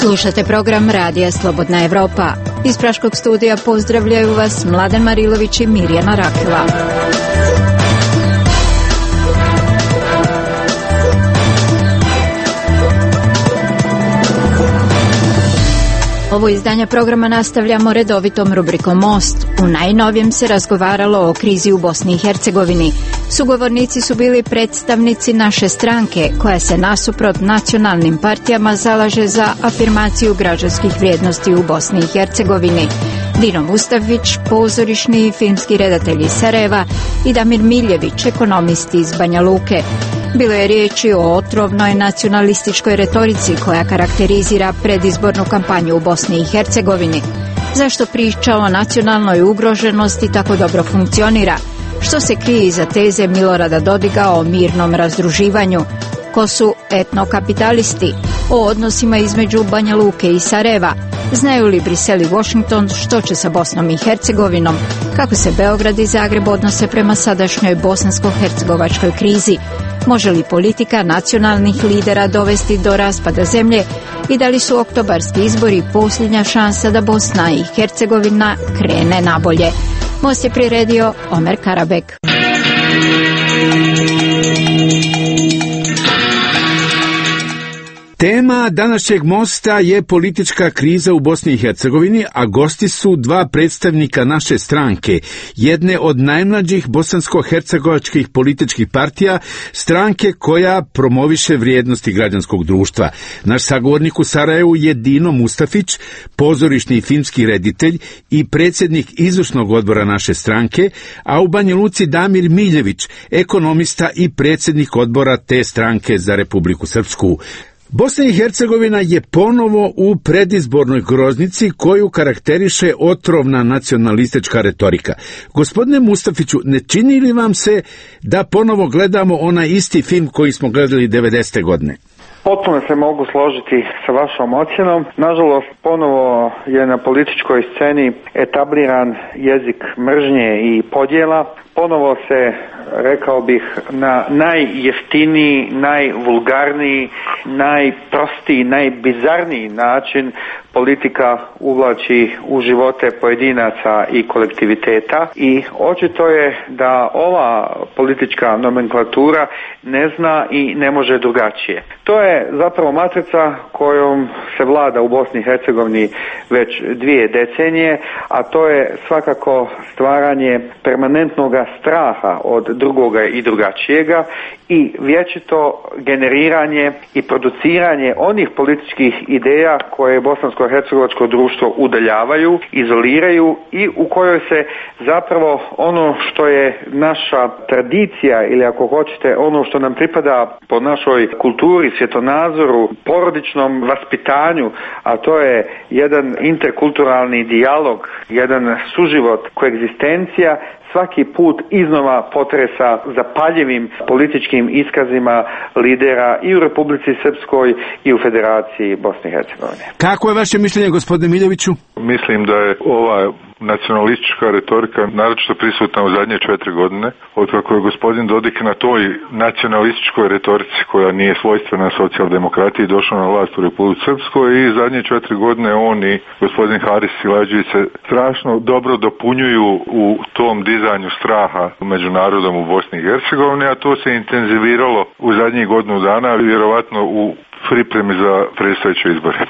Slušate program Radija Slobodna Evropa. Iz Praškog studija pozdravljaju vas Mladen Marilović i Mirjana Rakila. Ovo izdanje programa nastavljamo redovitom rubrikom Most. U najnovijem se razgovaralo o krizi u Bosni i Hercegovini. Sugovornici su bili predstavnici naše stranke, koja se nasuprot nacionalnim partijama zalaže za afirmaciju građanskih vrijednosti u Bosni i Hercegovini. Dino Mustafić, pozorišni i filmski redatelj iz Sarajeva, i Damir Miljević, ekonomist iz Banja Luke. Bilo je riječi o otrovnoj nacionalističkoj retorici koja karakterizira predizbornu kampanju u Bosni i Hercegovini. Zašto priča o nacionalnoj ugroženosti tako dobro funkcionira? Što se krije iza teze Milorada Dodiga o mirnom razdruživanju? Ko su etnokapitalisti? O odnosima između Banja Luke i Sarajeva? Znaju li Brisel i Washington što će sa Bosnom i Hercegovinom? Kako se Beograd i Zagreb odnose prema sadašnjoj bosansko-hercegovačkoj krizi? Može li politika nacionalnih lidera dovesti do raspada zemlje i da li su oktobarski izbori posljednja šansa da Bosna i Hercegovina krene nabolje? Most je priredio Omer Karabek. Tema današnjeg mosta je politička kriza u Bosni i Hercegovini, a gosti su dva predstavnika naše stranke, jedne od najmlađih bosansko-hercegovačkih političkih partija, stranke koja promoviše vrijednosti građanskog društva. Naš sagovornik u Sarajevu je Dino Mustafić, pozorišni i filmski reditelj i predsjednik izvršnog odbora naše stranke, a u Banja Luci Damir Miljević, ekonomista i predsjednik odbora te stranke za Republiku Srpsku. Bosna i Hercegovina je ponovo u predizbornoj groznici koju karakteriše otrovna nacionalistička retorika. Gospodine Mustafiću, ne čini li vam se da ponovo gledamo onaj isti film koji smo gledali 90. godine? Potpuno se mogu složiti sa vašom ocjenom. Nažalost, ponovo je na političkoj sceni etabliran jezik mržnje i podjela. Ponovo se, rekao bih, na najjeftiniji, najvulgarniji, najprostiji, najbizarniji način politika uvlači u živote pojedinaca i kolektiviteta i očito je da ova politička nomenklatura ne zna i ne može drugačije. To je zapravo matrica kojom se vlada u Bosni i Hercegovini već 2 decenije, a to je svakako stvaranje permanentnog straha od drugoga i drugačijega i vječito generiranje i produciranje onih političkih ideja koje bosansko-hercegovačko društvo udaljavaju, izoliraju i u kojoj se zapravo ono što je naša tradicija ili ako hoćete ono što nam pripada po našoj kulturi, svjetonazoru, porodičnom vaspitanju, a to je jedan interkulturalni dijalog, jedan suživot, koegzistencija, svaki put iznova potresa zapaljivim političkim iskazima lidera i u Republici Srpskoj i u Federaciji Bosne i Hercegovine. Kako je vaše mišljenje, gospodine Miljeviću? Mislim da je ova nacionalistička retorika naročito prisutna u zadnje 4 godine, otkako je gospodin Dodik na toj nacionalističkoj retorici koja nije svojstvena socijaldemokratiji došao na vlast u Republici Srpskoj i zadnje 4 godine on i gospodin Haris Silađević se strašno dobro dopunjuju u tom dizanju straha među narodom u Bosni i Hercegovini, a to se intenziviralo u zadnjih godinu dana, vjerovatno u pripremi za predstojeće izbore.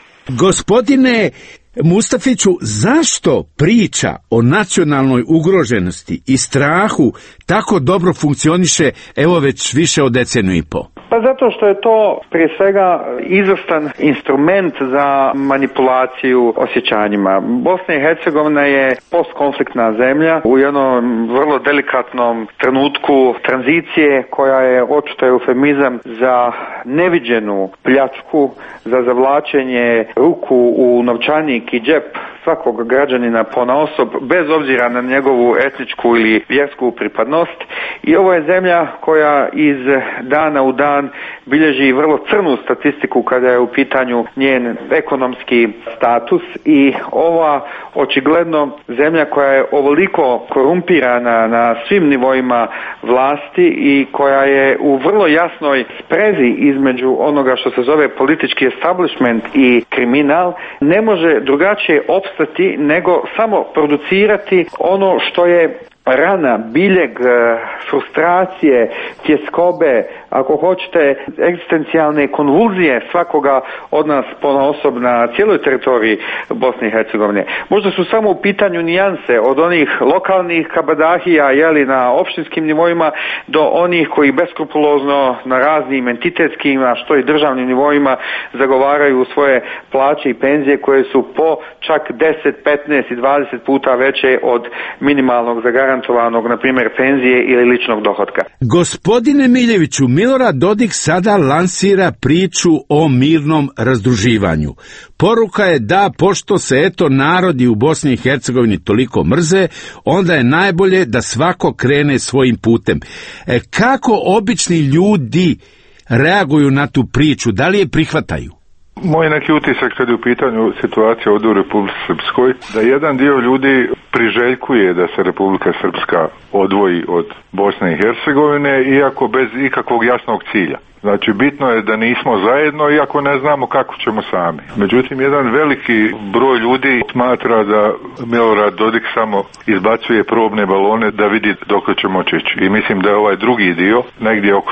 Gospodine Mustafiću, zašto priča o nacionalnoj ugroženosti i strahu tako dobro funkcioniše evo već više od deceniju i po? Pa zato što je to prije svega izvrstan instrument za manipulaciju osjećanjima. Bosna i Hercegovina je postkonfliktna zemlja u jednom vrlo delikatnom trenutku tranzicije koja je očito eufemizam za neviđenu pljačku, za zavlačenje ruku u novčanik i džep svakog građanina ponaosob, bez obzira na njegovu etničku ili vjersku pripadnost. I ovo je zemlja koja iz dana u dan bilježi vrlo crnu statistiku kada je u pitanju njen ekonomski status i ova očigledno zemlja koja je ovoliko korumpirana na svim nivoima vlasti i koja je u vrlo jasnoj sprezi između onoga što se zove politički establishment i kriminal, ne može drugačije opstati nego samo producirati ono što je rana, biljeg, frustracije, tjeskobe, ako hoćete, egzistencijalne konvulzije svakoga od nas ponaosob na cijeloj teritoriji Bosne i Hercegovine. Možda su samo u pitanju nijanse od onih lokalnih kabadahija, na opštinskim nivoima, do onih koji beskrupulozno na raznim entitetskim, a što i državnim nivoima zagovaraju svoje plaće i penzije koje su po čak 10, 15 i 20 puta veće od minimalnog zagarantovanog, na primjer, penzije ili ličnog dohotka. Gospodine Miljeviću, Milorad Dodik sada lansira priču o mirnom razdruživanju. Poruka je da, pošto se narodi u Bosni i Hercegovini toliko mrze, onda je najbolje da svako krene svojim putem. Kako obični ljudi reaguju na tu priču? Da li je prihvataju? Moj neki utisak kad je u pitanju situacija ovdje u Republici Srpskoj, da jedan dio ljudi priželjkuje da se Republika Srpska odvoji od Bosne i Hercegovine, iako bez ikakvog jasnog cilja. Znači, bitno je da nismo zajedno, iako ne znamo kako ćemo sami. Međutim, jedan veliki broj ljudi smatra da Milorad Dodik samo izbacuje probne balone da vidi dok će moći ići. I mislim da je ovaj drugi dio, negdje oko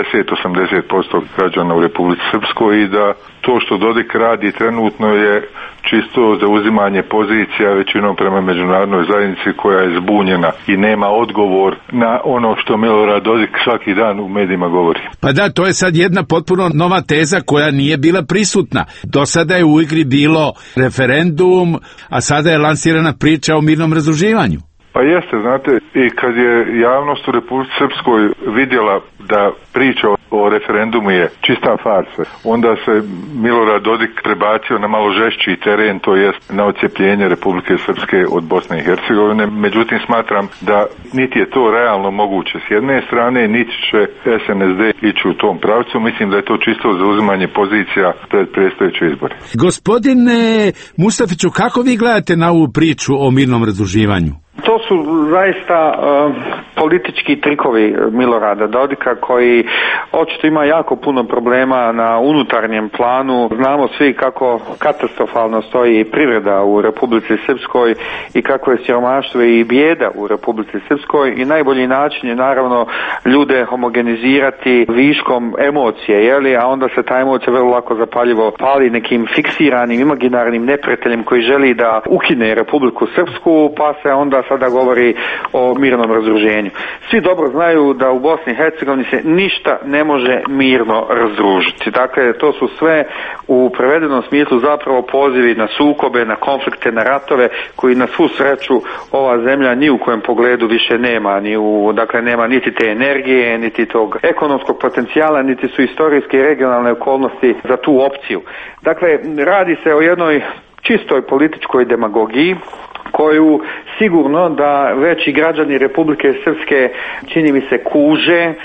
70-80% građana u Republici Srpskoj, i da to što Dodik radi trenutno je čisto zauzimanje pozicija većinom prema međunarodnoj zajednici koja je zbunjena i nema odgovor na ono što Milorad Dodik svaki dan u medijima govori. Pa da, to je sad jedna potpuno nova teza koja nije bila prisutna. Do sada je u igri bilo referendum, a sada je lansirana priča o mirnom razdruživanju. Pa jeste, znate, i kad je javnost u Republici Srpskoj vidjela da priča o referendumu je čista farsa, onda se Milorad Dodik prebacio na malo žešći teren, to jest na odcjepljenje Republike Srpske od Bosne i Hercegovine. Međutim, smatram da niti je to realno moguće s jedne strane, niti će SNSD ići u tom pravcu. Mislim da je to čisto zauzimanje pozicija pred predstojeće izbore. Gospodine Mustafiću, kako vi gledate na ovu priču o mirnom razdruživanju? To su zaista politički trikovi Milorada Dodika koji očito ima jako puno problema na unutarnjem planu. Znamo svi kako katastrofalno stoji privreda u Republici Srpskoj i kako je siromaštvo i bijeda u Republici Srpskoj, i najbolji način je naravno ljude homogenizirati viškom emocije, a onda se ta emocija vrlo lako zapaljivo pali nekim fiksiranim, imaginarnim neprijateljem koji želi da ukine Republiku Srpsku, pa se onda sada govori o mirnom razdruženju. Svi dobro znaju da u Bosni i Hercegovini se ništa ne može mirno razdružiti. Dakle, to su sve u prevedenom smislu zapravo pozivi na sukobe, na konflikte, na ratove, koji na svu sreću ova zemlja ni u kojem pogledu više nema. Dakle, nema niti te energije, niti tog ekonomskog potencijala, niti su istorijske i regionalne okolnosti za tu opciju. Dakle, radi se o jednoj čistoj političkoj demagogiji koju sigurno da veći građani Republike Srpske, čini mi se, kuže,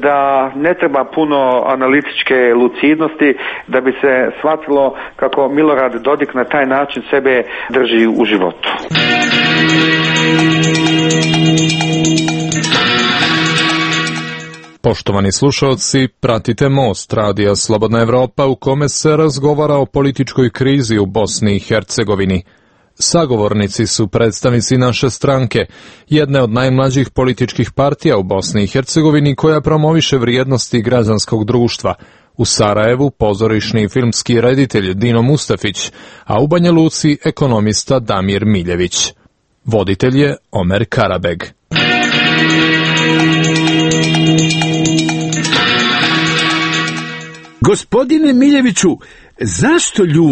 da ne treba puno analitičke lucidnosti da bi se shvatilo kako Milorad Dodik na taj način sebe drži u životu. Poštovani slušalci, pratite Most, radija Slobodna Evropa, u kome se razgovara o političkoj krizi u Bosni i Hercegovini. Sagovornici su predstavnici naše stranke, jedne od najmlađih političkih partija u Bosni i Hercegovini koja promoviše vrijednosti građanskog društva. U Sarajevu pozorišni i filmski reditelj Dino Mustafić, a u Banja Luci ekonomista Damir Miljević. Voditelj je Omer Karabeg. Gospodine Miljeviću, zašto ljudi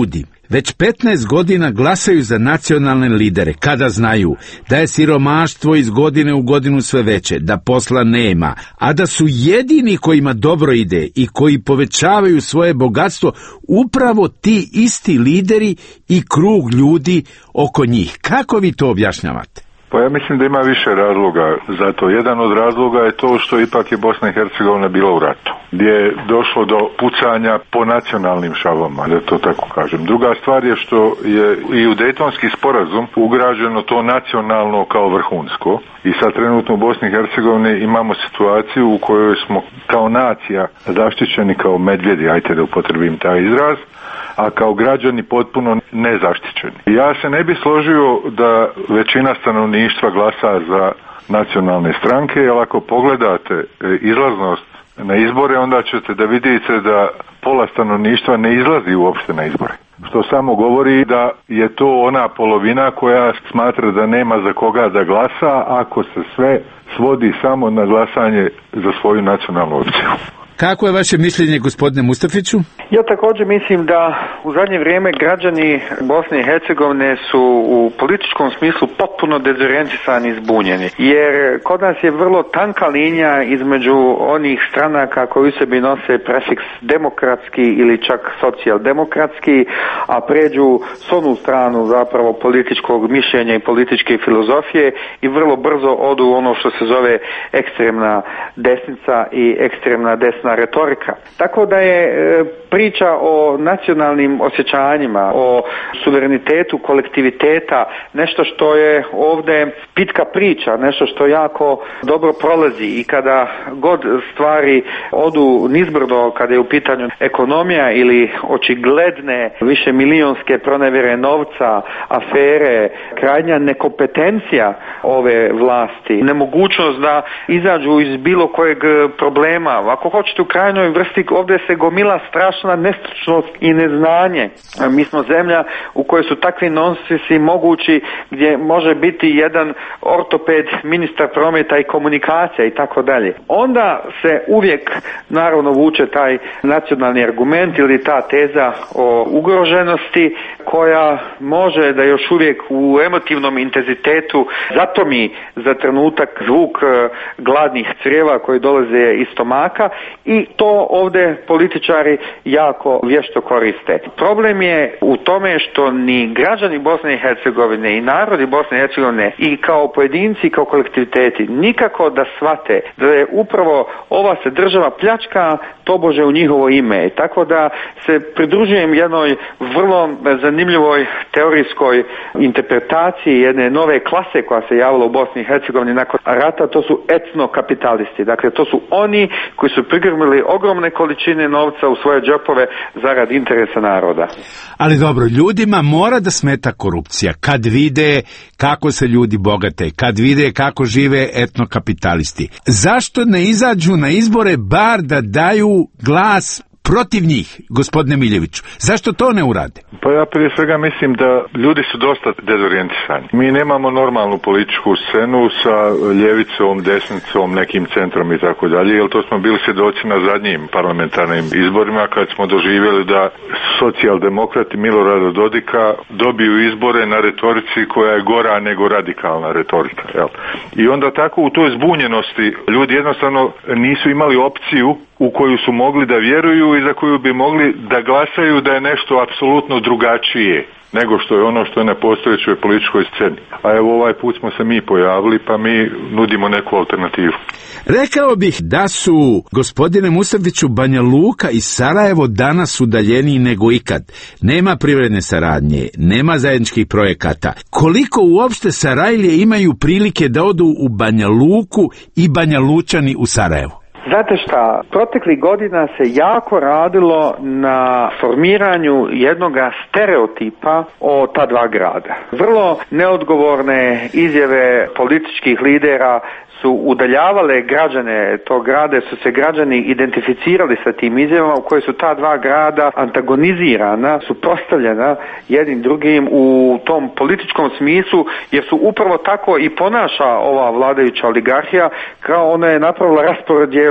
već 15 godina glasaju za nacionalne lidere, kada znaju da je siromaštvo iz godine u godinu sve veće, da posla nema, a da su jedini kojima dobro ide i koji povećavaju svoje bogatstvo upravo ti isti lideri i krug ljudi oko njih. Kako vi to objašnjavate? Pa ja mislim da ima više razloga za to. Jedan od razloga je to što ipak je Bosna i Hercegovina bila u ratu, gdje je došlo do pucanja po nacionalnim šavama, da to tako kažem. Druga stvar je što je i u Dejtonski sporazum ugrađeno to nacionalno kao vrhunsko i sad trenutno u Bosni i Hercegovini imamo situaciju u kojoj smo kao nacija zaštićeni kao medvjedi, ajte da upotrebim taj izraz, a kao građani potpuno nezaštićeni. Ja se ne bi složio da većina stanovništva glasa za nacionalne stranke, jer ako pogledate izlaznost na izbore, onda ćete da vidite da pola stanovništva ne izlazi uopšte na izbore. Što samo govori da je to ona polovina koja smatra da nema za koga da glasa, ako se sve svodi samo na glasanje za svoju nacionalnu opciju. Kako je vaše mišljenje, gospodine Mustafiću? Ja također mislim da u zadnje vrijeme građani Bosne i Hercegovine su u političkom smislu potpuno dezorijentisani i zbunjeni. Jer kod nas je vrlo tanka linija između onih stranaka koji u sebi nose prefiks demokratski ili čak socijaldemokratski, a pređu s onu stranu zapravo političkog mišljenja i političke filozofije i vrlo brzo odu ono što se zove ekstremna desnica i ekstremna desna retorika. Tako da je priča o nacionalnim osjećanjima, o suverenitetu, kolektiviteta, nešto što je ovdje pitka priča, nešto što jako dobro prolazi i kada god stvari odu nizbrdo, kada je u pitanju ekonomija ili očigledne višemilijonske pronevjere novca, afere, krajnja nekompetencija ove vlasti, nemogućnost da izađu iz bilo kojeg problema. Ako hoćete u krajnjoj vrsti, ovdje se gomila strašna nestručnost i neznanje. Mi smo zemlja u kojoj su takvi nonsisi mogući, gdje može biti jedan ortoped, ministar prometa i komunikacija i tako dalje. Onda se uvijek naravno vuče taj nacionalni argument ili ta teza o ugroženosti koja može da još uvijek u emotivnom intenzitetu zatomi za trenutak zvuk gladnih crijeva koji dolaze iz stomaka i to ovdje političari jako vješto koriste. Problem je u tome što ni građani Bosne i Hercegovine i narodi Bosne i Hercegovine i kao pojedinci i kao kolektiviteti nikako da shvate da je upravo ova se država pljačka tobože u njihovo ime. Tako da se pridružujem jednoj vrlo zanimljivoj teorijskoj interpretaciji jedne nove klase koja se javila u Bosni i Hercegovini nakon rata, to su etnokapitalisti. Dakle, to su oni koji su prigrmili ogromne količine novca u svoje džepove zarad interesa naroda. Ali dobro, ljudima mora da smeta korupcija. Kad vide kako se ljudi bogate, kad vide kako žive etnokapitalisti. Zašto ne izađu na izbore bar da daju glas protiv njih, gospodine Miljeviću? Zašto to ne urade? Pa ja prije svega mislim da ljudi su dosta dezorijentisani. Mi nemamo normalnu političku scenu sa ljevicom, desnicom, nekim centrom i tako dalje, jer to smo bili svjedoci na zadnjim parlamentarnim izborima kad smo doživjeli da socijaldemokrati Milorada Dodika dobiju izbore na retorici koja je gora nego radikalna retorika. Jel? I onda tako u toj zbunjenosti ljudi jednostavno nisu imali opciju u koju su mogli da vjeruju i za koju bi mogli da glasaju da je nešto apsolutno drugačije nego što je ono što je na postojećoj političkoj sceni. A evo ovaj put smo se mi pojavili pa mi nudimo neku alternativu. Rekao bih da su, gospodine Mustafiću, Banja Luka i Sarajevo danas udaljeniji nego ikad. Nema privredne saradnje, nema zajedničkih projekata. Koliko uopšte Sarajlije imaju prilike da odu u Banja Luku i Banja Lučani u Sarajevo? Znate šta, proteklih godina se jako radilo na formiranju jednog stereotipa o ta dva grada. Vrlo neodgovorne izjave političkih lidera su udaljavale građane tog grada, su se građani identificirali sa tim izjavama u kojoj su ta dva grada antagonizirana, suprotstavljena jednim drugim u tom političkom smislu, jer su upravo tako i ponaša ova vladajuća oligarhija, kao ona je napravila rasporedjel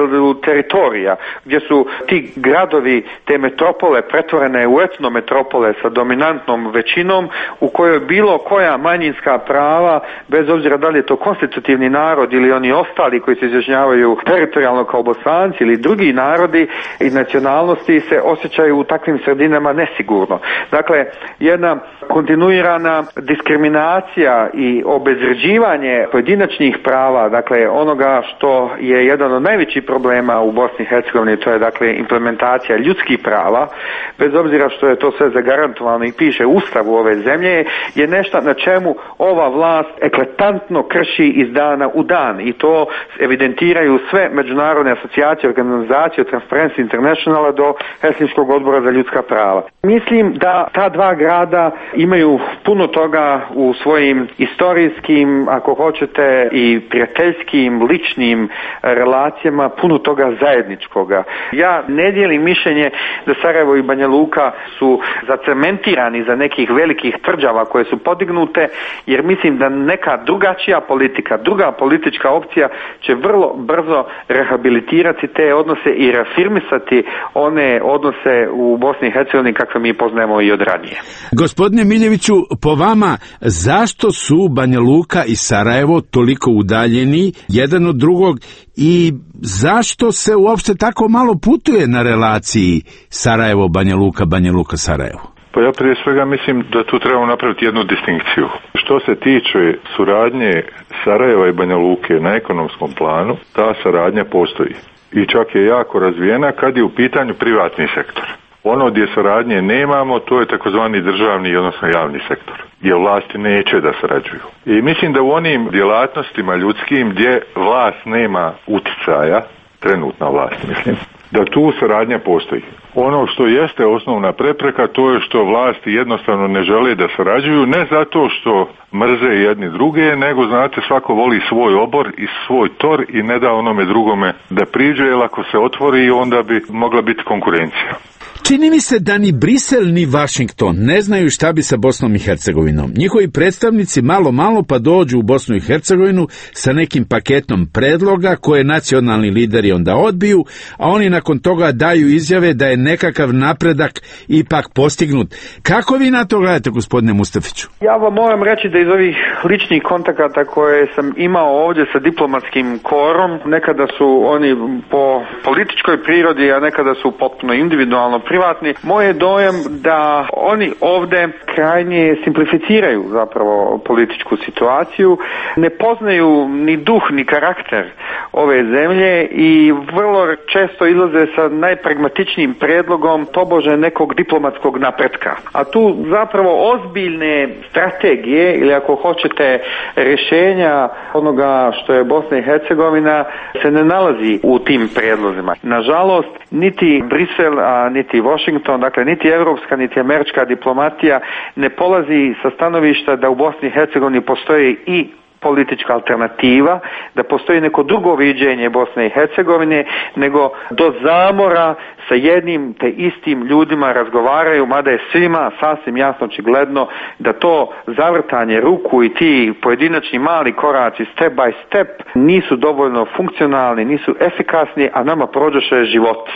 podjelu teritorija, gdje su ti gradovi, te metropole pretvorene u etnometropole sa dominantnom većinom u kojoj bilo koja manjinska prava, bez obzira da li je to konstitutivni narod ili oni ostali koji se izjašnjavaju teritorijalno kao Bosanci ili drugi narodi i nacionalnosti, se osjećaju u takvim sredinama nesigurno. Dakle, jedna kontinuirana diskriminacija i obezvređivanje pojedinačnih prava, dakle onoga što je jedan od najvećih problema u Bosni i Hercegovini, to je dakle implementacija ljudskih prava, bez obzira što je to sve zagarantovano i piše u Ustavu ove zemlje, je nešto na čemu ova vlast eklatantno krši iz dana u dan, i to evidentiraju sve međunarodne asocijacije, organizacije, od Transparency Internationala do Helsinškog odbora za ljudska prava. Mislim da ta dva grada imaju puno toga u svojim istorijskim, ako hoćete, i prijateljskim, ličnim relacijama, puno toga zajedničkoga. Ja ne dijelim mišljenje da Sarajevo i Banja Luka su zacementirani za nekih velikih tvrđava koje su podignute, jer mislim da neka drugačija politika, druga politička opcija će vrlo brzo rehabilitirati te odnose i reafirmisati one odnose u Bosni i Hercegovini kakve mi poznajemo i od ranije. Gospodine Miljeviću, po vama, zašto su Banja Luka i Sarajevo toliko udaljeni jedan od drugog i zašto se uopšte tako malo putuje na relaciji Sarajevo-Banja Luka, Banja Luka-Sarajevo? Pa ja prije svega mislim da tu trebamo napraviti jednu distinkciju. Što se tiče suradnje Sarajeva i Banja Luke na ekonomskom planu, ta saradnja postoji i čak je jako razvijena kad je u pitanju privatni sektor. Ono gdje saradnje nemamo, to je takozvani državni, odnosno javni sektor, gdje vlasti neće da sarađuju. I mislim da u onim djelatnostima ljudskim gdje vlast nema uticaja, trenutna vlast mislim, da tu saradnja postoji. Ono što jeste osnovna prepreka, to je što vlasti jednostavno ne žele da sarađuju, ne zato što mrze jedni druge, nego znate, svako voli svoj obor i svoj tor i ne da onome drugome da priđe, jer ako se otvori onda bi mogla biti konkurencija. Čini mi se da ni Brisel ni Washington ne znaju šta bi sa Bosnom i Hercegovinom. Njihovi predstavnici malo pa dođu u Bosnu i Hercegovinu sa nekim paketom predloga koje nacionalni lideri onda odbiju, a oni nakon toga daju izjave da je nekakav napredak ipak postignut. Kako vi na to gledate, gospodine Mustafiću? Ja vam moram reći da iz ovih ličnih kontakata koje sam imao ovdje sa diplomatskim korom, nekada su oni po političkoj prirodi, a nekada su potpuno individualno privatni. Moj je dojam da oni ovdje krajnje simplificiraju zapravo političku situaciju, ne poznaju ni duh ni karakter ove zemlje i vrlo često izlaze sa najpragmatičnijim predlogom tobože nekog diplomatskog napretka. A tu zapravo ozbiljne strategije ili ako hoćete rješenja onoga što je Bosna i Hercegovina se ne nalazi u tim predlozima. Nažalost, niti Brisel, a niti Washington, dakle niti evropska niti američka diplomatija ne polazi sa stanovišta da u Bosni i Hercegovini postoji i politička alternativa, da postoji neko drugo viđenje Bosne i Hercegovine, nego do zamora sa jednim te istim ljudima razgovaraju, mada je svima sasvim jasno očigledno da to zavrtanje ruku i ti pojedinačni mali koraci step by step nisu dovoljno funkcionalni, nisu efikasni, a nama prođoše životi.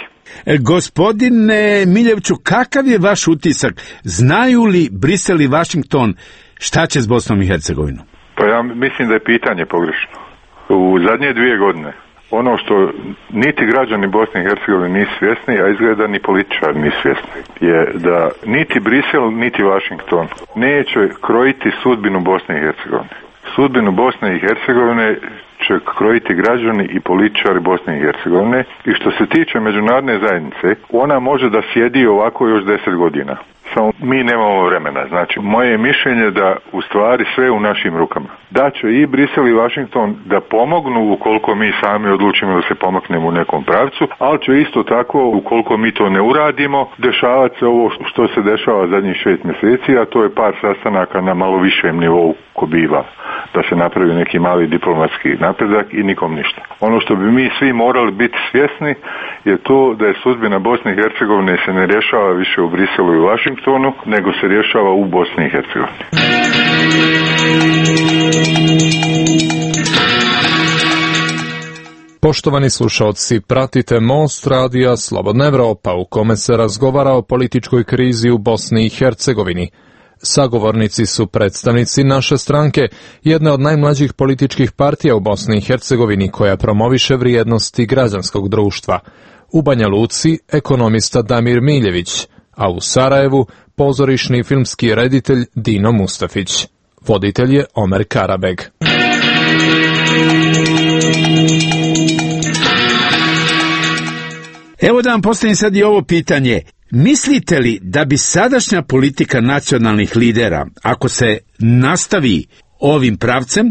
Gospodine Miljeviću, kakav je vaš utisak? Znaju li Brisel i Washington šta će s Bosnom i Hercegovinom? Pa ja mislim da je pitanje pogrešno. U zadnje 2 godine ono što niti građani Bosne i Hercegovine nisu svjesni, a izgleda ni političari nisu svjesni, je da niti Brisel niti Washington neće krojiti sudbinu Bosne i Hercegovine. Sudbinu Bosne i Hercegovine će krojiti građani i političari Bosne i Hercegovine, i što se tiče međunarodne zajednice, ona može da sjedi ovako još 10 godina. Samo mi nemamo vremena. Znači, moje je mišljenje da u stvari sve u našim rukama. Da će i Brisel i Washington da pomognu ukoliko mi sami odlučimo da se pomaknemo u nekom pravcu, ali će isto tako, ukoliko mi to ne uradimo, dešavati se ovo što se dešava zadnjih 6 mjeseci, a to je par sastanaka na malo višem nivou ko biva, da se napravi neki mali diplomatski napredak i nikom ništa. Ono što bi mi svi morali biti svjesni je to da je sudbina Bosne i Hercegovine se ne rješava više u Briselu i Washingtonu, nego se rješava u Bosni i Hercegovini. Poštovani slušalci, pratite Most radija Slobodna Evropa u kome se razgovara o političkoj krizi u Bosni i Hercegovini. Sagovornici su predstavnici naše stranke, jedne od najmlađih političkih partija u Bosni i Hercegovini koja promoviše vrijednosti građanskog društva. U Banja Luci ekonomista Damir Miljević, a u Sarajevu pozorišni i filmski reditelj Dino Mustafić. Voditelj je Omer Karabeg. Evo da vam postavim sad i ovo pitanje. Mislite li da bi sadašnja politika nacionalnih lidera, ako se nastavi ovim pravcem,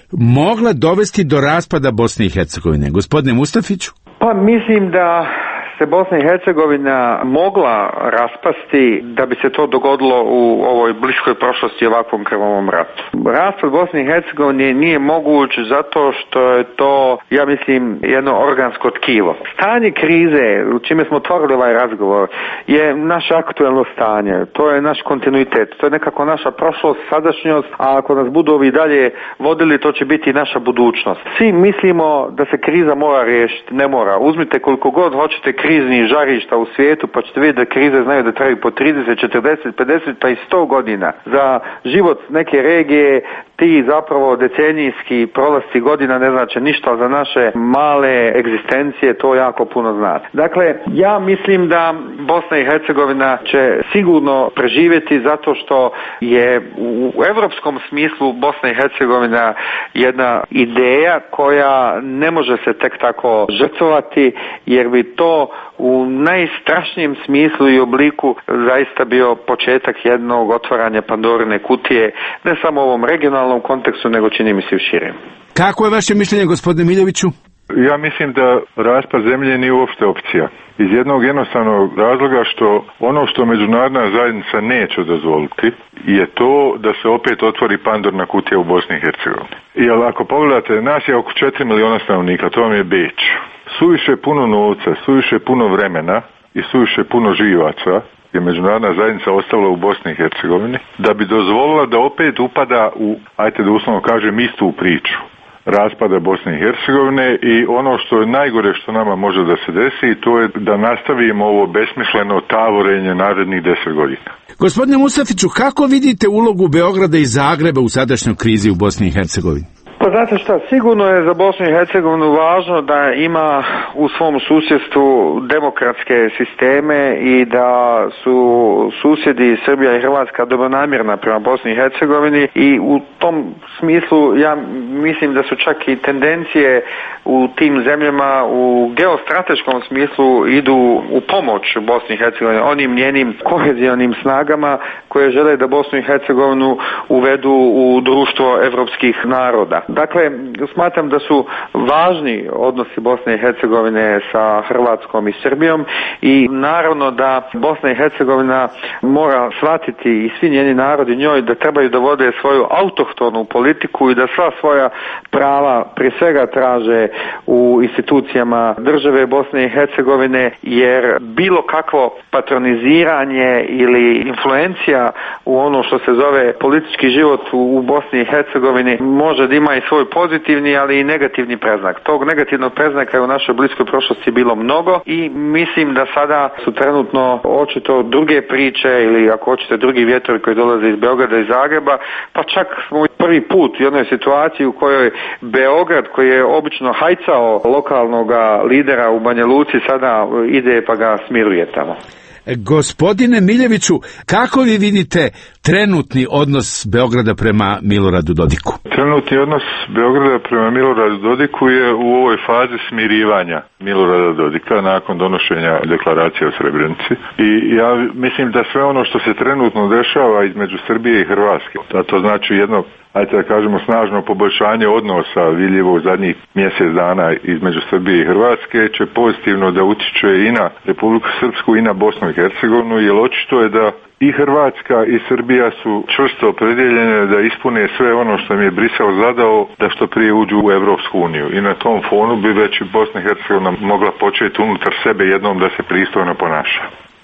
mogla dovesti do raspada Bosne i Hercegovine? Gospodine Mustafiću? Pa mislim da se Bosna i Hercegovina mogla raspasti da bi se to dogodilo u ovoj bliskoj prošlosti ovakvom krvavom ratu. Raspad Bosne i Hercegovine nije moguć zato što je to, ja mislim, jedno organsko tkivo. Stanje krize, u čime smo otvorili ovaj razgovor, je naše aktuelno stanje. To je naš kontinuitet. To je nekako naša prošlost, sadašnjost, a ako nas budu ovi dalje vodili, to će biti naša budućnost. Svi mislimo da se kriza mora riješiti. Ne mora. Uzmite koliko god hoćete kriznih žarišta u svijetu, pa ćete vidjeti da krize znaju da traju po 30, 40, 50 pa i 100 godina. Za život neke regije ti zapravo decenijski prolasci godina ne znači ništa, za naše male egzistencije to jako puno znači. Dakle, ja mislim da Bosna i Hercegovina će sigurno preživjeti zato što je u europskom smislu Bosna i Hercegovina jedna ideja koja ne može se tek tako žrtvovati, jer bi to u najstrašnijem smislu i obliku zaista bio početak jednog otvaranja Pandorine kutije, ne samo u ovom regionalnom kontekstu, nego čini mi se i širem. Kako je vaše mišljenje, gospodine Miljeviću? Ja mislim da raspad zemlje nije uopšte opcija. Iz jednog jednostavnog razloga što ono što međunarodna zajednica neće dozvoliti je to da se opet otvori Pandorina kutija u Bosni i Hercegovini. Jer ako pogledate, nas je oko 4 miliona stanovnika, to vam je Beč. Suviše puno novca, suviše puno vremena i suviše puno živaca je međunarodna zajednica ostavila u Bosni i Hercegovini da bi dozvolila da opet upada u, ajte da uslovno kažem, istu priču raspada Bosne i Hercegovine i ono što je najgore što nama može da se desi, to je da nastavimo ovo besmisleno tavorenje narednih 10 godina. Gospodine Mustafiću, kako vidite ulogu Beograda i Zagreba u sadašnjoj krizi u Bosni i Hercegovini? Pa znate šta, sigurno je za Bosnu i Hercegovinu važno da ima u svom susjedstvu demokratske sisteme i da su susjedi Srbija i Hrvatska dobronamjerna prema Bosni i Hercegovini i u tom smislu ja mislim da su čak i tendencije u tim zemljama u geostrateškom smislu idu u pomoć Bosni i Hercegovini, onim njenim kohezionim snagama koje žele da Bosnu i Hercegovinu uvedu u društvo evropskih naroda. Dakle, smatram da su važni odnosi Bosne i Hercegovine sa Hrvatskom i Srbijom i naravno da Bosna i Hercegovina mora shvatiti i svi njeni narodi njoj da trebaju da vode svoju autohtonu politiku i da sva svoja prava prije svega traže u institucijama države Bosne i Hercegovine, jer bilo kakvo patroniziranje ili influencija u ono što se zove politički život u Bosni i Hercegovini može da ima i svoj pozitivni, ali i negativni predznak. Tog negativnog predznaka je u našoj bliskoj prošlosti bilo mnogo i mislim da sada su trenutno očito druge priče ili ako hoćete drugi vjetrovi koji dolaze iz Beograda i Zagreba, pa čak smo prvi put u jednoj situaciji u kojoj Beograd, koji je obično hajcao lokalnog lidera u Banja Luci, sada ide pa ga smiruje tamo. Gospodine Miljeviću, kako vi vidite trenutni odnos Beograda prema Miloradu Dodiku? Trenutni odnos Beograda prema Miloradu Dodiku je u ovoj fazi smirivanja Milorada Dodika nakon donošenja deklaracije o Srebrenici. I ja mislim da sve ono što se trenutno dešava između Srbije i Hrvatske, a to znači jedno, ajte da kažemo, snažno poboljšanje odnosa vidljivo u zadnjih mjesec dana između Srbije i Hrvatske, će pozitivno da utiče i na Republiku Srpsku i na Bosnu i Hercegovinu, jer očito je da i Hrvatska i Srbija su čvrsto opredjeljene da ispune sve ono što im je Brisel zadao da što prije uđu u Evropsku uniju. I na tom fonu bi već i Bosna i Hercegovina mogla početi unutar sebe jednom da se pristojno ponaša.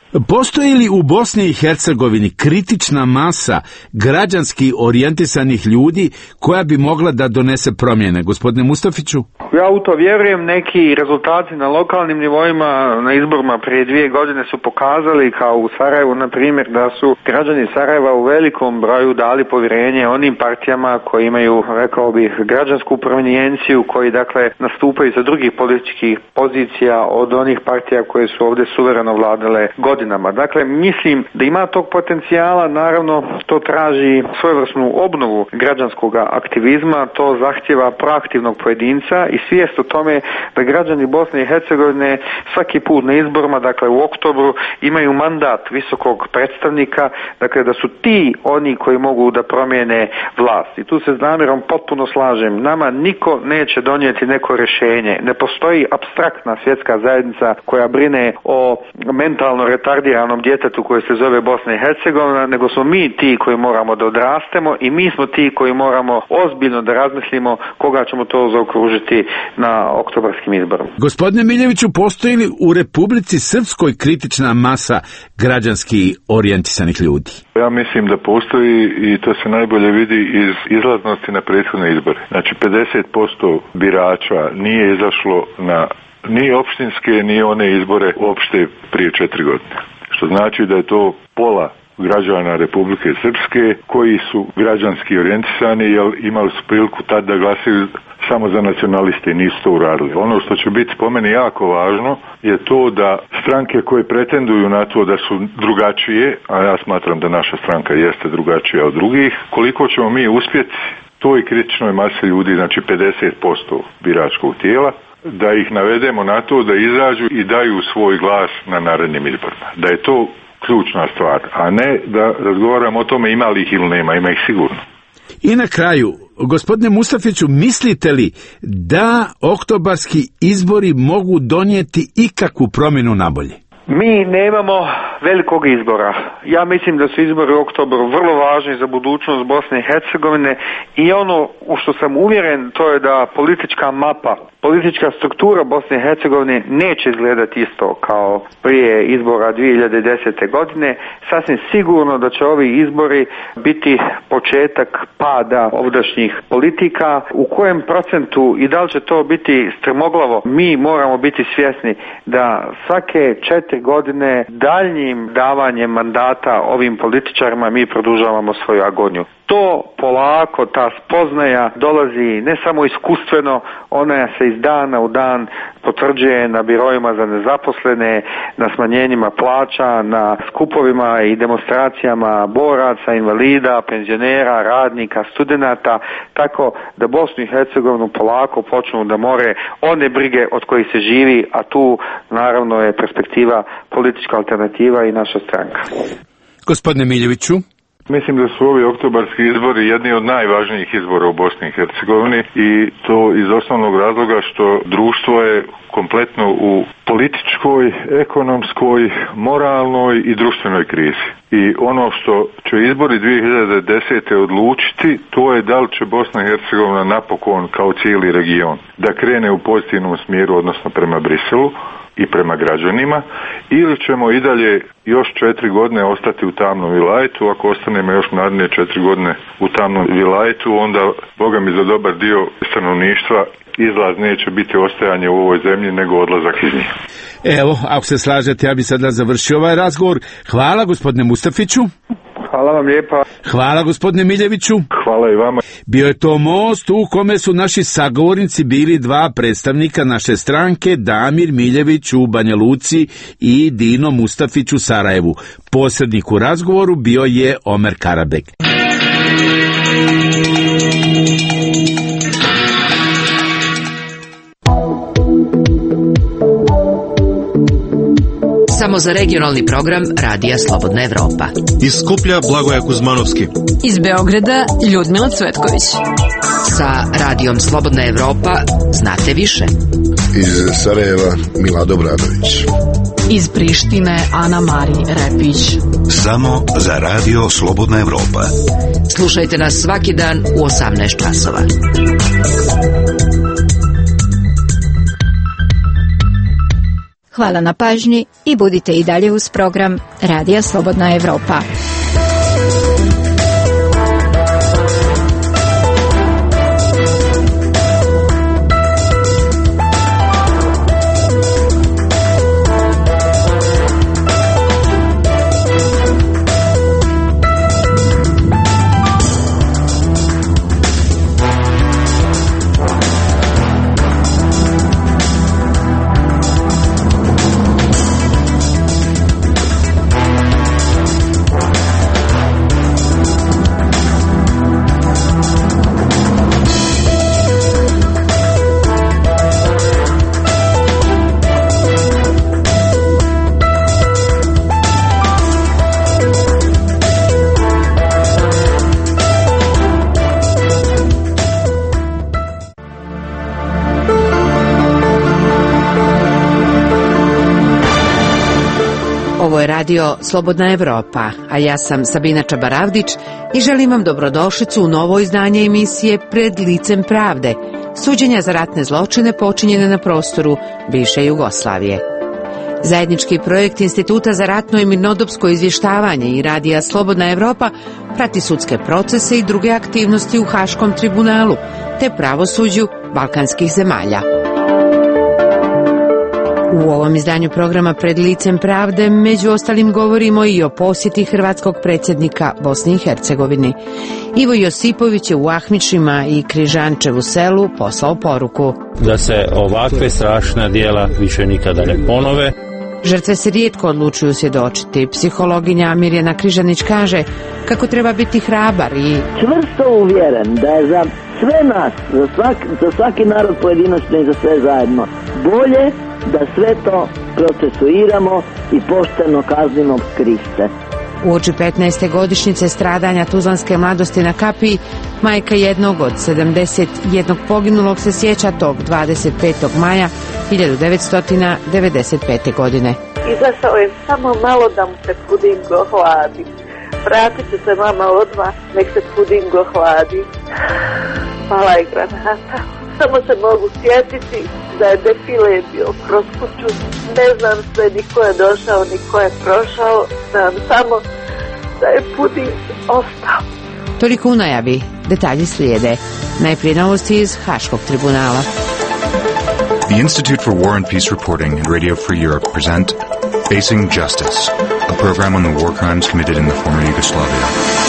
Postoji li u Bosni i Hercegovini kritična masa građanski orijentisanih ljudi koja bi mogla da donese promjene? Gospodine Mustafiću? Ja u to vjerujem. Neki rezultati na lokalnim nivoima na izborima prije 2 godine su pokazali, kao u Sarajevu na primjer, da su građani Sarajeva u velikom broju dali povjerenje onim partijama koji imaju, rekao bih, građansku provenijenciju, koji dakle nastupaju sa drugih političkih pozicija od onih partija koje su ovdje suvereno vladale godinama. Dakle, mislim da ima tog potencijala, naravno to traži svojevrsnu obnovu građanskog aktivizma, to zahtjeva proaktivnog pojedinca i svijest o tome da građani Bosne i Hercegovine svaki put na izborima, dakle u oktobru, imaju mandat visokog predstavnika, dakle da su ti oni koji mogu da promijene vlast. I tu se s Damirom potpuno slažem. Nama niko neće donijeti neko rješenje. Ne postoji apstraktna svjetska zajednica koja brine o mentalno retardiranom djetetu koje se zove Bosna i Hercegovina, nego smo mi ti koji moramo da odrastemo i mi smo ti koji moramo ozbiljno da razmislimo koga ćemo to zaokružiti na oktobarskim izborima. Gospodine Miljeviću, postoji li u Republici Srpskoj kritična masa građanski orijentisanih ljudi? Ja mislim da postoji i to se najbolje vidi iz izlaznosti na prethodne izbore. Znači 50% birača nije izašlo na ni opštinske, ni one izbore uopšte prije 4 godine. Što znači da je to pola građana Republike Srpske koji su građanski orijentisani, jer imali su priliku tad da glasaju samo za nacionaliste i nisu to uradili. Ono što će biti po meni jako važno je to da stranke koje pretenduju na to da su drugačije, a ja smatram da naša stranka jeste drugačija od drugih, koliko ćemo mi uspjeti toj kritičnoj masi ljudi, znači 50% biračkog tijela, da ih navedemo na to da izađu i daju svoj glas na narednim izborima. Da je to ključna stvar, a ne da razgovaramo o tome ima li ih ili nema, ima ih sigurno. I na kraju, gospodine Mustafiću, mislite li da oktobarski izbori mogu donijeti ikakvu promjenu na bolje? Mi nemamo velikog izbora. Ja mislim da su izbori u oktobru vrlo važni za budućnost Bosne i Hercegovine i ono u što sam uvjeren to je da politička mapa, politička struktura Bosne i Hercegovine neće izgledati isto kao prije izbora 2010. godine. Sasvim sigurno da će ovi izbori biti početak pada ovdašnjih politika. U kojem procentu i da li će to biti strmoglavo, mi moramo biti svjesni da svake 4 godine daljnjim davanjem mandata ovim političarima mi produžavamo svoju agoniju. To polako, ta spoznaja dolazi ne samo iskustveno, ona se iz dana u dan potvrđuje na biroima za nezaposlene, na smanjenjima plaća, na skupovima i demonstracijama boraca, invalida, penzionera, radnika, studenata, tako da Bosnu i Hercegovinu polako počnu da more one brige od kojih se živi, a tu naravno je perspektiva politička alternativa i naša stranka. Gospodine Miljeviću? Mislim da su ovi oktobarski izbori jedni od najvažnijih izbora u Bosni i Hercegovini i to iz osnovnog razloga što društvo je kompletno u političkoj, ekonomskoj, moralnoj i društvenoj krizi. I ono što će izbori 2010. odlučiti, to je da li će Bosna i Hercegovina napokon kao cijeli region da krene u pozitivnom smjeru, odnosno prema Briselu i prema građanima, ili ćemo i dalje još 4 godine ostati u tamnom vilajetu. Ako ostanemo još naredne 4 godine u tamnom vilajetu, onda, Boga mi, za dobar dio stanovništva izlaz neće biti ostajanje u ovoj zemlji, nego odlazak iz nje. Evo, ako se slažete, ja bi sada završio ovaj razgovor. Hvala gospodine Mustafiću. Hvala vam lijepa. Hvala gospodine Miljeviću. Hvala i vama. Bio je to most u kome su naši sagovornici bili 2 predstavnika naše stranke, Damir Miljević u Banja Luci i Dino Mustafić u Sarajevu. Posrednik u razgovoru bio je Omer Karabek. Samo za regionalni program Radija Slobodna Evropa. Iz Skuplja Blagoja Kuzmanovski. Iz Beograda Ljudmila Cvetković. Sa Radijom Slobodna Evropa znate više. Iz Sarajeva Milad Obradović. Iz Prištine Ana Mari Repić. Samo za Radio Slobodna Evropa. Slušajte nas svaki dan u 18 časova. Hvala na pažnji i budite i dalje uz program Radija Slobodna Evropa. Ovo je radio Slobodna Evropa, a ja sam Sabina Čabaravdić i želim vam dobrodošlicu u novo izdanje emisije Pred licem pravde, suđenja za ratne zločine počinjene na prostoru bivše Jugoslavije. Zajednički projekt Instituta za ratno i mirnodopsko izvještavanje i radija Slobodna Evropa prati sudske procese i druge aktivnosti u Haškom tribunalu te pravosuđu balkanskih zemalja. U ovom izdanju programa Pred licem pravde među ostalim govorimo i o posjeti hrvatskog predsjednika Bosni i Hercegovini. Ivo Josipović je u Ahmićima i Križančevu selu poslao poruku da se ovakve strašna djela više nikada ne ponove. Žrtve se rijetko odlučuju svjedočiti. Psihologinja Mirjana Križanić kaže kako treba biti hrabar i čvrsto uvjeren da je za sve nas, za svaki narod pojedinačno i za sve zajedno bolje da sve to procesuiramo i pošteno kaznimo Kriste. Uoči 15. godišnjice stradanja tuzlanske mladosti na Kapiji, majka jednog od 71 poginulog se sjeća tog 25. maja 1995. godine. Izašao je samo malo da mu se puding ohladi. Vratit će se mama odmah, nek se puding ohladi. Pala je granata. Samo se mogu sjetiti da je defile bio kroz kuću. Ne znam sve, niko je došao, niko je prošao. Znam samo da je puding ostao. Toliko u najavi. Detalji slijede. Najprije novosti iz Haškog tribunala. The Institute for War and Peace Reporting and Radio Free Europe present Facing Justice, a program on the war crimes committed in the former Yugoslavia.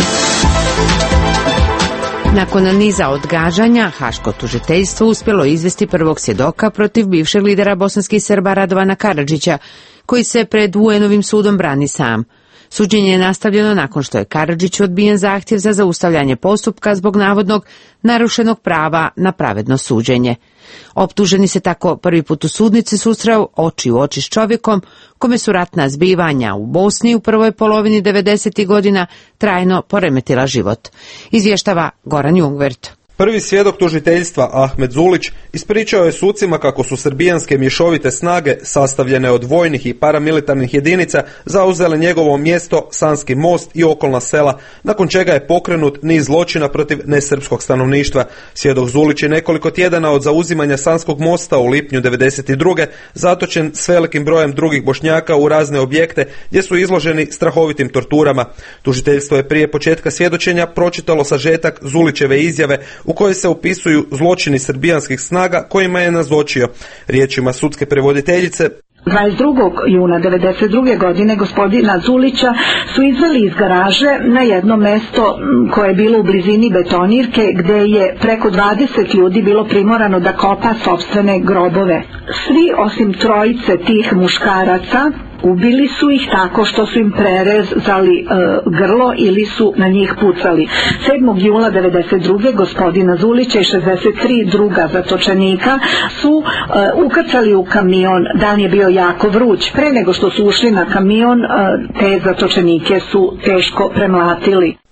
Nakon niza odgađanja, Haško tužiteljstvo uspjelo izvesti prvog svjedoka protiv bivšeg lidera bosanskih Srba Radovana Karadžića, koji se pred UN-ovim sudom brani sam. Suđenje je nastavljeno nakon što je Karadžić odbijen zahtjev za zaustavljanje postupka zbog navodnog narušenog prava na pravedno suđenje. Optuženi se tako prvi put u sudnici susreo oči u oči s čovjekom kome su ratna zbivanja u Bosni u prvoj polovini 90. godina trajno poremetila život. Izvještava Goran Jungvert. Prvi svjedok tužiteljstva, Ahmed Zulić, ispričao je sucima kako su srbijanske mješovite snage, sastavljene od vojnih i paramilitarnih jedinica, zauzele njegovo mjesto, Sanski most i okolna sela, nakon čega je pokrenut niz zločina protiv nesrpskog stanovništva. Svjedok Zulić je nekoliko tjedana od zauzimanja Sanskog mosta u lipnju 92. zatočen s velikim brojem drugih Bošnjaka u razne objekte gdje su izloženi strahovitim torturama. Tužiteljstvo je prije početka svjedočenja pročitalo sažetak Zulićeve izjave u kojoj se opisuju zločini srbijanskih snaga kojima je nazočio. Riječima sudske prevoditeljice, 22. juna 1992. godine gospodina Zulića su izveli iz garaže na jedno mesto koje je bilo u blizini betonirke gdje je preko 20 ljudi bilo primorano da kopa sopstvene grobove. Svi osim trojice tih muškaraca ubili su ih tako što su im prerezali grlo ili su na njih pucali. 7. jula 1992. gospodina Zulića i 63 druga zatočenika su ukrcali u kamion. Dan je bio jako vruć. Pre nego što su ušli na kamion, te zatočenike su teško premlatili.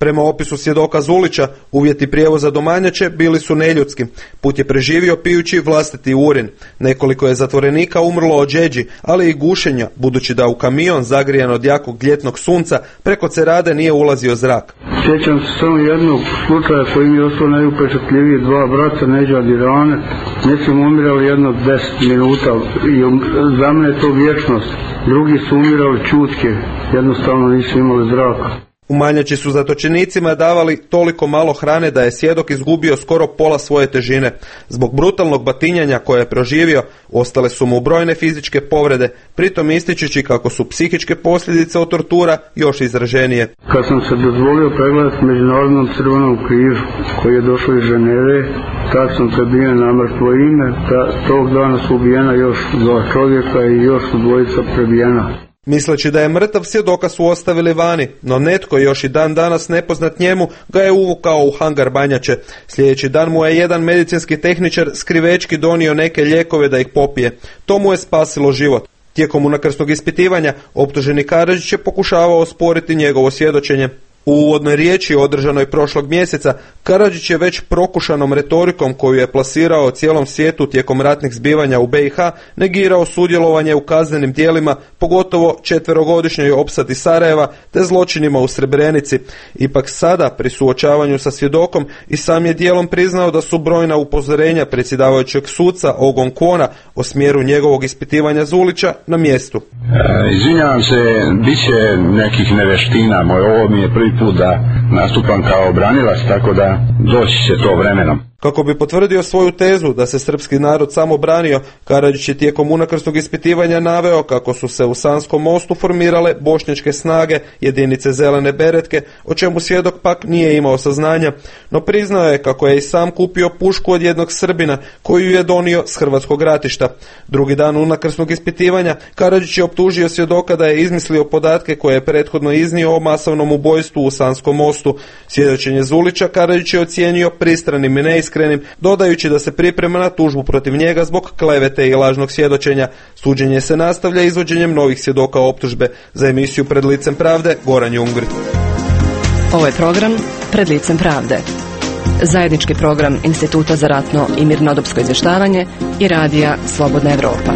Prema opisu svjedoka Zulića, uvjeti prijevoza do Manjače bili su neljudski. Put je preživio pijući vlastiti urin. Nekoliko je zatvorenika umrlo od žeđi, ali i gušenja, budući da u kamion zagrijan od jakog ljetnog sunca preko cerade nije ulazio zrak. Sjećam se samo jednog slučaja koji mi je ostao najupečatljiviji, dva brata Neđa Dirane. Mislim umirali jedno 10 minuta i za mene je to vječnost. Drugi su umirali čutke, jednostavno nisu imali zraka. U Manjači su zatočenicima davali toliko malo hrane da je svjedok izgubio skoro pola svoje težine. Zbog brutalnog batinjanja koje je proživio, ostale su mu brojne fizičke povrede, pritom ističući kako su psihičke posljedice od tortura još izraženije. Kad sam se dozvolio pregledati Međunarodnom crvenom križu koji je došao iz Ženeve, tad sam prebijen na mrtvo ime, tog dana su ubijena još 2 čovjeka i još su 2 prebijena. Misleći da je mrtav, svjedoka su ostavili vani, no netko još i dan danas nepoznat njemu ga je uvukao u hangar Banjače. Sljedeći dan mu je jedan medicinski tehničar skrivečki donio neke lijekove da ih popije. To mu je spasilo život. Tijekom unakrsnog ispitivanja optuženi Karadžić je pokušavao osporiti njegovo svjedočenje. U uvodnoj riječi održanoj prošlog mjeseca, Karadžić je već prokušanom retorikom koju je plasirao cijelom svijetu tijekom ratnih zbivanja u BiH negirao sudjelovanje u kaznenim djelima, pogotovo 4-godišnjoj opsadi Sarajeva te zločinima u Srebrenici. Ipak sada, pri suočavanju sa svjedokom, i sam je dijelom priznao da su brojna upozorenja predsjedavajućeg suca Ogon Kwona o smjeru njegovog ispitivanja Zulića na mjestu. Izvinjavam se, bit će nekih neveština, ovo mi je prvi put da nastupam kao branilac, tako da doći će to vremenom. Kako bi potvrdio svoju tezu da se srpski narod samo branio, Karadžić je tijekom unakrsnog ispitivanja naveo kako su se u Sanskom mostu formirale bošnjačke snage, jedinice zelene beretke, o čemu svjedok pak nije imao saznanja, no priznao je kako je i sam kupio pušku od jednog Srbina koju je donio s hrvatskog ratišta. Drugi dan unakrsnog ispitivanja Karadžić je optužio svjedoka da je izmislio podatke koje je prethodno iznio o masovnom ubojstvu u Sanskom mostu. Svjedočenje Zulića Karadžić je ocijenio pristranim i neiskrenim, dodajući da se priprema na tužbu protiv njega zbog klevete i lažnog svjedočenja. Suđenje se nastavlja izvođenjem novih svjedoka optužbe. Za emisiju Pred licem pravde, Goran Jungri. Ovo je program Pred licem pravde. Zajednički program Instituta za ratno i mirnodopsko izvještavanje i radija Slobodna Evropa.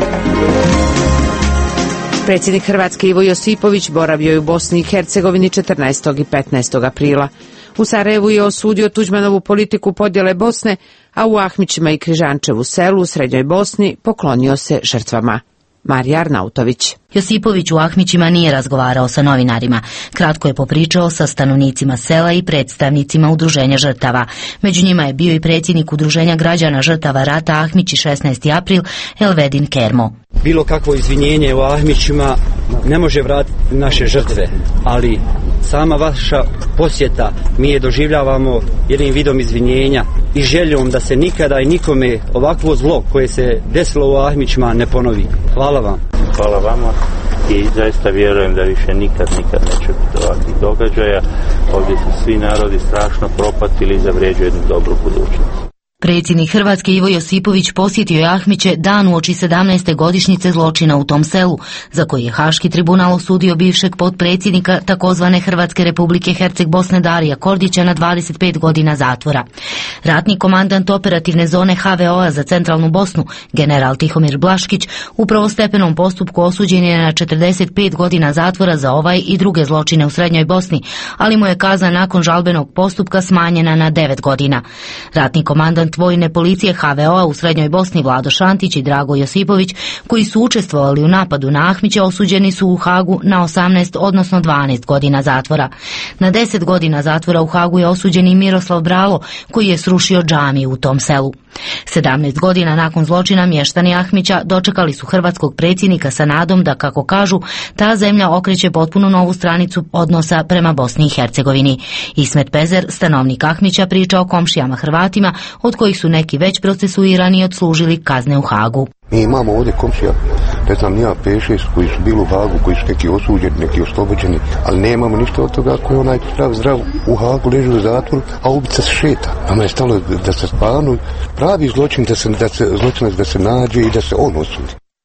Predsjednik Hrvatske Ivo Josipović boravio je u Bosni i Hercegovini 14. i 15. aprila. U Sarajevu je osudio Tuđmanovu politiku podjele Bosne, a u Ahmićima i Križančevu selu u Srednjoj Bosni poklonio se žrtvama. Marija Arnautović. Josipović u Ahmićima nije razgovarao sa novinarima. Kratko je popričao sa stanovnicima sela i predstavnicima udruženja žrtava. Među njima je bio i predsjednik udruženja građana žrtava rata Ahmići 16. april Elvedin Kermo. Bilo kakvo izvinjenje u Ahmićima ne može vratiti naše žrtve, ali sama vaša posjeta mi je doživljavamo jednim vidom izvinjenja i željom da se nikada i nikome ovakvo zlo koje se desilo u Ahmićima ne ponovi. Hvala vam. Hvala vama i zaista vjerujem da više nikad neće biti ovakvih događaja. Ovdje su svi narodi strašno propatili i zavrijeđuju jednu dobru budućnost. Predsjednik Hrvatske Ivo Josipović posjetio je Ahmiće dan uoči 17. godišnjice zločina u tom selu, za koji je Haški tribunal osudio bivšeg potpredsjednika takozvane Hrvatske Republike Herceg Bosne Darija Kordića na 25 godina zatvora. Ratni komandant operativne zone HVO-a za centralnu Bosnu, general Tihomir Blaškić, u prvostepenom postupku osuđen je na 45 godina zatvora za ovaj i druge zločine u Srednjoj Bosni, ali mu je kazna nakon žalbenog postupka smanjena na 9 godina. Ratni komandant vojne policije HVO-a u Srednjoj Bosni Vlado Šantić i Drago Josipović, koji su učestvovali u napadu na Ahmiće, osuđeni su u Hagu na 18, odnosno 12 godina zatvora. Na 10 godina zatvora u Hagu je osuđen i Miroslav Bralo, koji je srušio džamiju u tom selu. 17 godina nakon zločina mještani Ahmića dočekali su hrvatskog predsjednika sa nadom da, kako kažu, ta zemlja okreće potpuno novu stranicu odnosa prema Bosni i Hercegovini. Ismet Pezer, stanovnik Ahmića, priča o komšijama Hrvatima, od kojih su neki već procesuirani i odslužili kazne u Hagu. Mi imamo ovdje komšija, ne znam, 5-6 koji su bili u Hagu, koji su neki osuđeni, neki oslobođeni, ali nemamo ništa od toga koji je onaj zdrav u Hagu, leži u zatvoru, a ubica se šeta. Nama je stalo da se stvarno pravi zločin, da se zločinac da se nađe i da se on osudi.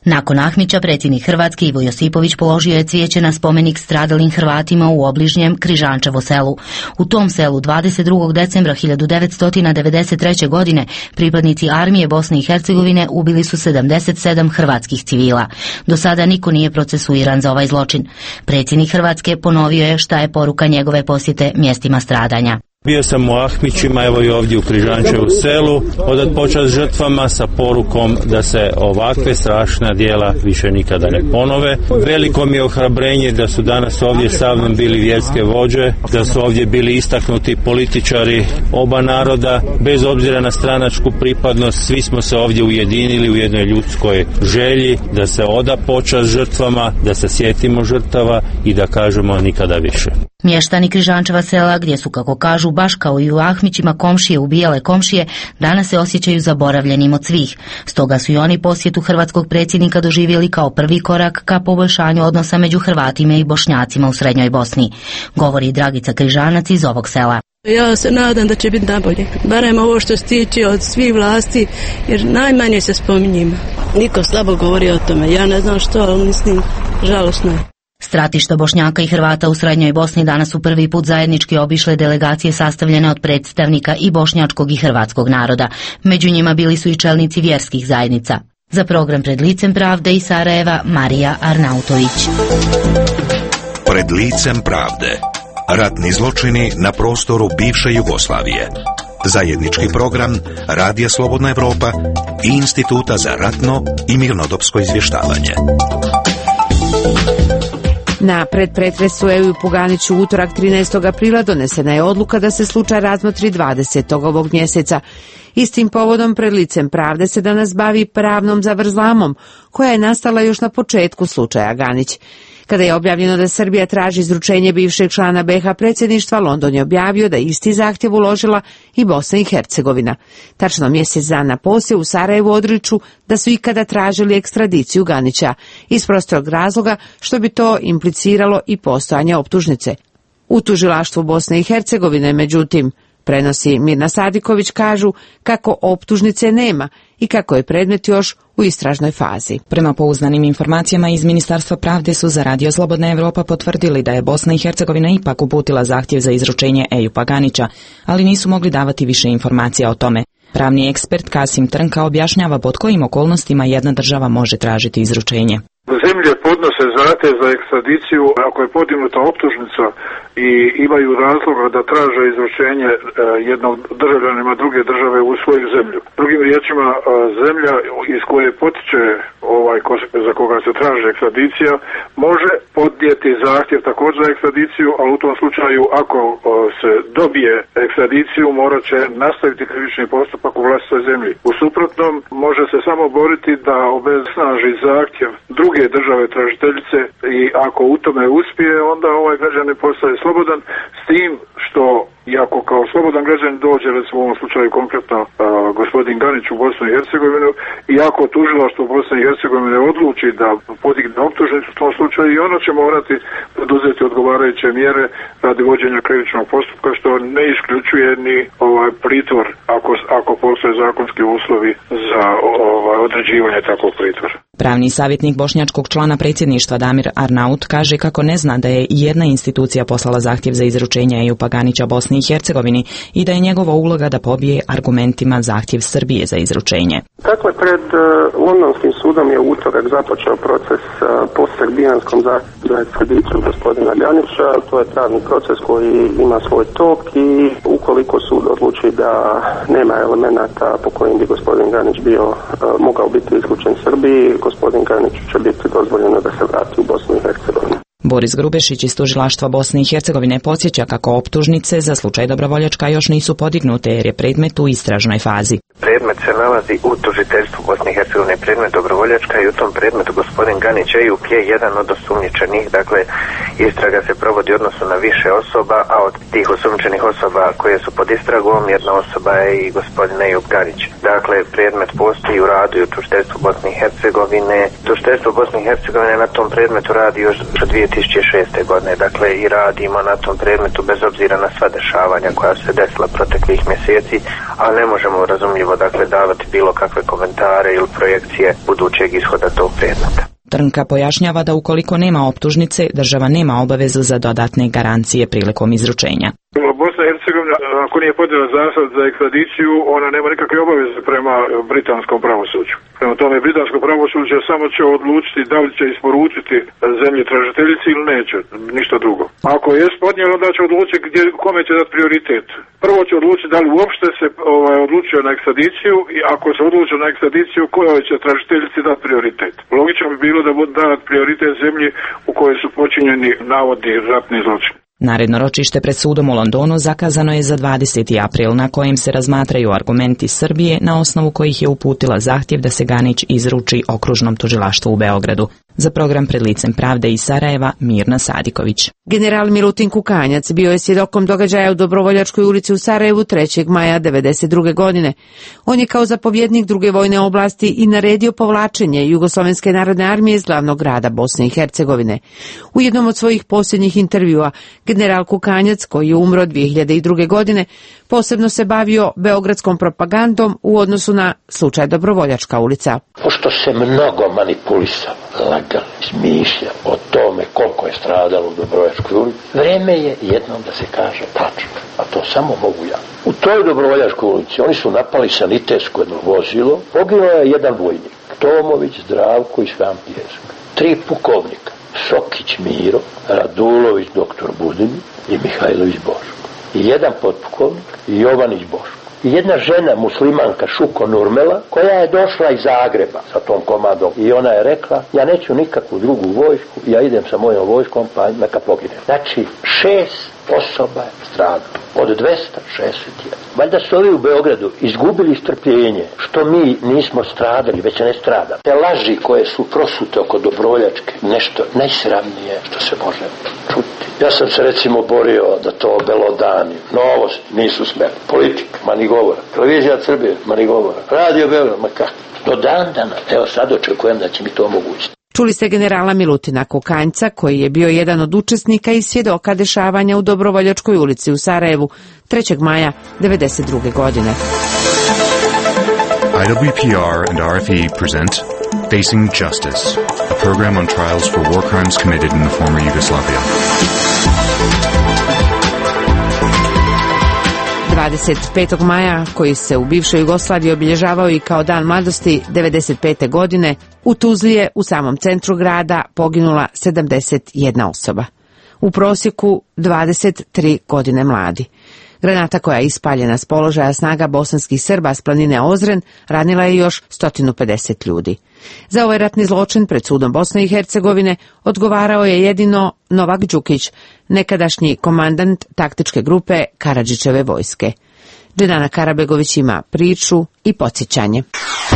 Nakon Ahmića, predsjednik Hrvatske Ivo Josipović položio je cvijeće na spomenik stradalim Hrvatima u obližnjem Križančevo selu. U tom selu 22. decembra 1993. godine pripadnici armije Bosne i Hercegovine ubili su 77 hrvatskih civila. Do sada niko nije procesuiran za ovaj zločin. Predsjednik Hrvatske ponovio je šta je poruka njegove posjete mjestima stradanja. Bio sam u Ahmićima, evo i ovdje u Križančevu selu, odat počast žrtvama sa porukom da se ovakve strašna djela više nikada ne ponove. Veliko mi je ohrabrenje da su danas ovdje sa mnom bili vjerske vođe, da su ovdje bili istaknuti političari oba naroda, bez obzira na stranačku pripadnost, svi smo se ovdje ujedinili u jednoj ljudskoj želji da se oda počast žrtvama, da se sjetimo žrtava i da kažemo nikada više. Mještani Križančeva sela, gdje su, kako kažu, baš kao i u Ahmićima komšije ubijale komšije, danas se osjećaju zaboravljenim od svih. Stoga su i oni posjetu hrvatskog predsjednika doživjeli kao prvi korak ka poboljšanju odnosa među Hrvatima i Bošnjacima u Srednjoj Bosni, govori Dragica Križanac iz ovog sela. Ja se nadam da će biti najbolje, barem ovo što se tiče od svih vlasti, jer najmanje se spominjima. Niko slabo govori o tome, ja ne znam što, ali mislim, žalosno je. Stratišta Bošnjaka i Hrvata u Srednjoj Bosni danas su prvi put zajednički obišle delegacije sastavljene od predstavnika i bošnjačkog i hrvatskog naroda. Među njima bili su i čelnici vjerskih zajednica. Za program Pred licem pravde iz Sarajeva, Marija Arnautović. Pred licem pravde. Ratni zločini na prostoru bivše Jugoslavije. Zajednički program Radija Slobodna Evropa i Instituta za ratno i mirnodopsko izvještavanje. Na predpretresu u Puganiću utorak 13. aprila donesena je odluka da se slučaj razmotri 20. ovog mjeseca. Istim povodom Pred licem pravde se danas bavi pravnom zavrzlamom, koja je nastala još na početku slučaja Ganić. Kada je objavljeno da Srbija traži izručenje bivšeg člana BiH predsjedništva, London je objavio da isti zahtjev uložila i Bosna i Hercegovina. Tačno mjesec dana poslije u Sarajevu odriču da su ikada tražili ekstradiciju Ganića, iz prostog razloga što bi to impliciralo i postojanje optužnice. U tužilaštvu Bosne i Hercegovine, međutim, prenosi Mirna Sadiković, kažu kako optužnice nema i kako je predmet još u istražnoj fazi. Prema pouzdanim informacijama iz Ministarstva pravde su za Radio Slobodna Evropa potvrdili da je Bosna i Hercegovina ipak uputila zahtjev za izručenje Ejupa Ganića, ali nisu mogli davati više informacija o tome. Pravni ekspert Kasim Trnka objašnjava pod kojim okolnostima jedna država može tražiti izručenje. Zemlje podnose zahtjev za ekstradiciju ako je podignuta optužnica i imaju razloga da traže izručenje jednog državljanima druge države u svoju zemlju. Drugim riječima, zemlja iz koje potiče za koga se traži ekstradicija može podnijeti zahtjev također za ekstradiciju, ali u tom slučaju ako se dobije ekstradiciju morat će nastaviti krivični postupak u vlastitoj zemlji. U suprotnom može se samo boriti da obesnaži zahtjev druge države tražiteljice i ako u tome uspije, onda ovaj građanin postaje slobodan, s tim što i ako kao slobodan građanin dođe, recimo u ovom slučaju konkretno gospodin Ganić u Bosnu i Hercegovinu, i ako tužilaštvo u Bosni i Hercegovine odluči da podigne optužnicu u tom slučaju, i ono će morati poduzeti odgovarajuće mjere radi vođenja krivičnog postupka, što ne isključuje ni pritvor ako postoje zakonski uslovi za određivanje takvog pritvora. Pravni savjetnik bošnjačkog člana predsjedništva Damir Arnaut kaže kako ne zna da je jedna institucija poslala zahtjev za izručenje Ejupa Ganića Bosni i Hercegovini i da je njegova uloga da pobije argumentima zahtjev Srbije za izručenje. Dakle, pred Londonskim sudom je u utorak započeo proces po srbijanskom zahtjevu za ekstradiciju gospodina Ganića. To je pravni proces koji ima svoj tok i ukoliko sud odluči da nema elemenata po kojim bi gospodin Ganić mogao biti izručen Srbiji, gospodin Ganić će biti dozvoljeno da se vrati u Bosnu i Hercegovinu. Boris Grubešić iz tužilaštva Bosne i Hercegovine podsjeća kako optužnice za slučaj Dobrovoljačka još nisu podignute jer je predmet u istražnoj fazi. Predmet se nalazi u tužiteljstvu Bosne i Hercegovine, predmet Dobrovoljačka, i u tom predmetu gospodin Ganić Ejup je jedan od osumnjičenih. Dakle, istraga se provodi u odnosu na više osoba, a od tih osumnjičenih osoba koje su pod istragom Hercegovom, jedna osoba je i gospodin Ejup Ganić. Dakle, predmet postoji u radu i u tužiteljstvu Bosne i Hercegovine. Tužiteljstvo Bosne i Hercegovine na tom predmetu radi još od 2006. godine, dakle i radimo na tom predmetu bez obzira na sva dešavanja koja se desila proteklih mjeseci, a ne možemo razumljivo dakle davati bilo kakve komentare ili projekcije budućeg ishoda tog predmeta. Trnka pojašnjava da ukoliko nema optužnice, država nema obavezu za dodatne garancije prilikom izručenja. Bosna i Hercegovina, ako nije podnijela zahtjev za ekstradiciju, ona nema nikakve obaveze prema britanskom pravosuđu. Prema tome, britansko pravosuđe samo će odlučiti da li će isporučiti zemlji tražiteljici ili neće, ništa drugo. Ako je podnijela, onda će odlučiti kome će dati prioritet. Prvo će odlučiti da li uopšte se odlučio na ekstradiciju i ako se odlučio na ekstradiciju, kojoj će tražiteljici dati prioritet. Logično bi bilo da bude dati prioritet zemlji u kojoj su počinjeni navodni ratni zločini. Naredno ročište pred sudom u Londonu zakazano je za 20. april, na kojem se razmatraju argumenti Srbije na osnovu kojih je uputila zahtjev da se Ganić izruči okružnom tužilaštvu u Beogradu. Za program Pred licem pravde iz Sarajeva, Mirna Sadiković. General Milutin Kukanjac bio je svjedokom događaja u Dobrovoljačkoj ulici u Sarajevu 3. maja 1992. godine. On je kao zapovjednik druge vojne oblasti i naredio povlačenje Jugoslovenske narodne armije iz glavnog grada Bosne i Hercegovine. U jednom od svojih posljednjih intervjua, general Kukanjac, koji je umro 2002. godine, posebno se bavio beogradskom propagandom u odnosu na slučaj Dobrovoljačka ulica. Pošto se mnogo manipulisalo, lagali, smišlja o tome koliko je stradalo u Dobrovoljačkoj ulici, vreme je jednom da se kaže tačno, a to samo mogu ja. U toj Dobrovoljačkoj ulici oni su napali sanitetsko jedno vozilo, poginuo je jedan vojnik, Tomović Zdravko iz Pjesak, 3 pukovnika, Sokić Miro, Radulović doktor Budini i Mihajlović Boško. I jedan potpukovnik i Jovanić Boško. I jedna žena muslimanka Šuko Nurmela koja je došla iz Zagreba sa tom komadom i ona je rekla ja neću nikakvu drugu vojsku, ja idem sa mojom vojskom pa neka pogine. Znači 6 osoba je stradalo od 261. Valjda su ovi u Beogradu izgubili strpljenje što mi nismo stradali, već ne stradamo. Te laži koje su prosute oko Dobrovoljačke, nešto najsramnije što se može čuti. Ja sam se recimo borio da to belodani, novosti nisu smeli, politika, ma ni govora, televizija Srbije, ma ni govora, radio Beograd, ma kako. Do dan dana, evo sad očekujem da će mi to omogućiti. Čuli ste generala Milutina Kukanjca, koji je bio jedan od učesnika i svjedoka dešavanja u Dobrovoljačkoj ulici u Sarajevu 3. maja 1992. godine. IWPR and RFE present Facing Justice, a program on trials for war crimes committed in the former Yugoslavia. 25. maja, koji se u bivšoj Jugoslaviji obilježavao i kao dan mladosti 1995. godine, u Tuzli je u samom centru grada poginula 71 osoba. U prosjeku 23 godine mladi. Granata koja je ispaljena s položaja snaga bosanskih Srba s planine Ozren ranila je još 150 ljudi. Za ovaj ratni zločin pred sudom Bosne i Hercegovine odgovarao je jedino Novak Đukić, nekadašnji komandant taktičke grupe Karadžićeve vojske. Dženana Karabegović ima priču i podsjećanje.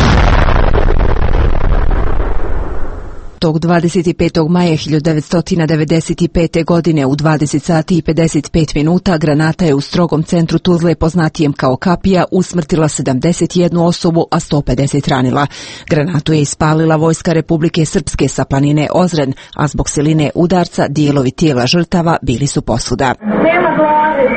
Tog 25. maja 1995. godine u 20 sati i 55 minuta granata je u strogom centru Tuzle, poznatijem kao Kapija, usmrtila 71 osobu, a 150 ranila. Granatu je ispalila vojska Republike Srpske sa planine Ozren, a zbog siline udarca dijelovi tijela žrtava bili su posuda. Nema glave!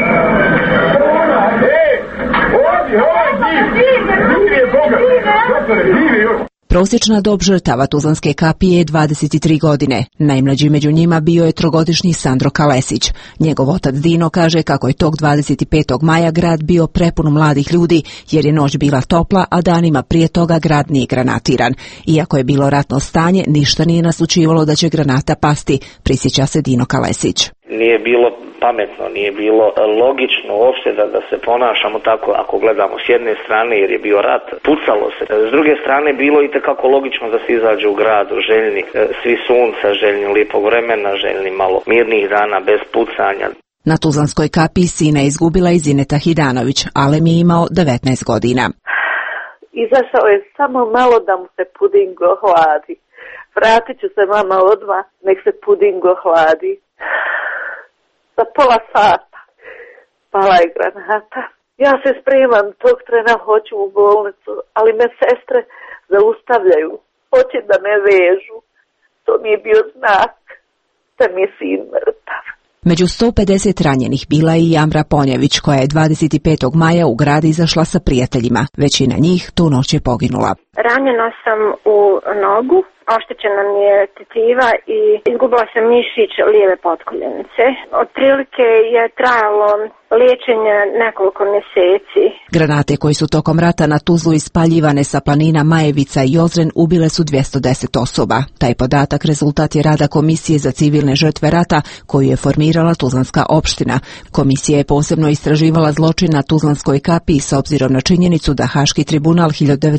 Prosječna dob žrtava Tuzlanske kapije je 23 godine. Najmlađi među njima bio je 3-godišnji Sandro Kalesić. Njegov otac Dino kaže kako je tog 25. maja grad bio prepun mladih ljudi, jer je noć bila topla, a danima prije toga grad nije granatiran. Iako je bilo ratno stanje, ništa nije naslučivalo da će granata pasti, prisjeća se Dino Kalesić. Nije bilo pametno, nije bilo logično uopšte da se ponašamo tako ako gledamo s jedne strane jer je bio rat, pucalo se. S druge strane bilo i tekako logično da se izađe u gradu željni svi sunca, željni lijepog vremena, željni malo mirnih dana bez pucanja. Na Tuzlanskoj kapiji sina je izgubila i Zineta Hidanović, Alem je imao 19 godina. Izašao je samo malo da mu se puding ohladi. Vratit ću se mama odmah, nek se puding ohladi. Za pola sata pala je granata Ja se spremam, tog trena hoću u bolnicu, ali me sestre zaustavljaju. Hoće da me vežu. To mi je bio znak da mi je sin mrtav. Među 150 ranjenih bila je i Amra Ponjević, koja je 25. maja u grad izašla sa prijateljima. Većina njih tu noć je poginula. Ranjena sam u nogu, oštećena mi je tetiva i izgubila sam mišić lijeve potkoljenice. Otprilike je trajalo liječenje nekoliko mjeseci. Granate koje su tokom rata na Tuzlu ispaljivane sa planina Majevica i Ozren ubile su 210 osoba. Taj podatak rezultat je rada Komisije za civilne žrtve rata koju je formirala Tuzlanska opština. Komisija je posebno istraživala zločin na Tuzlanskoj kapiji s obzirom na činjenicu da Haški tribunal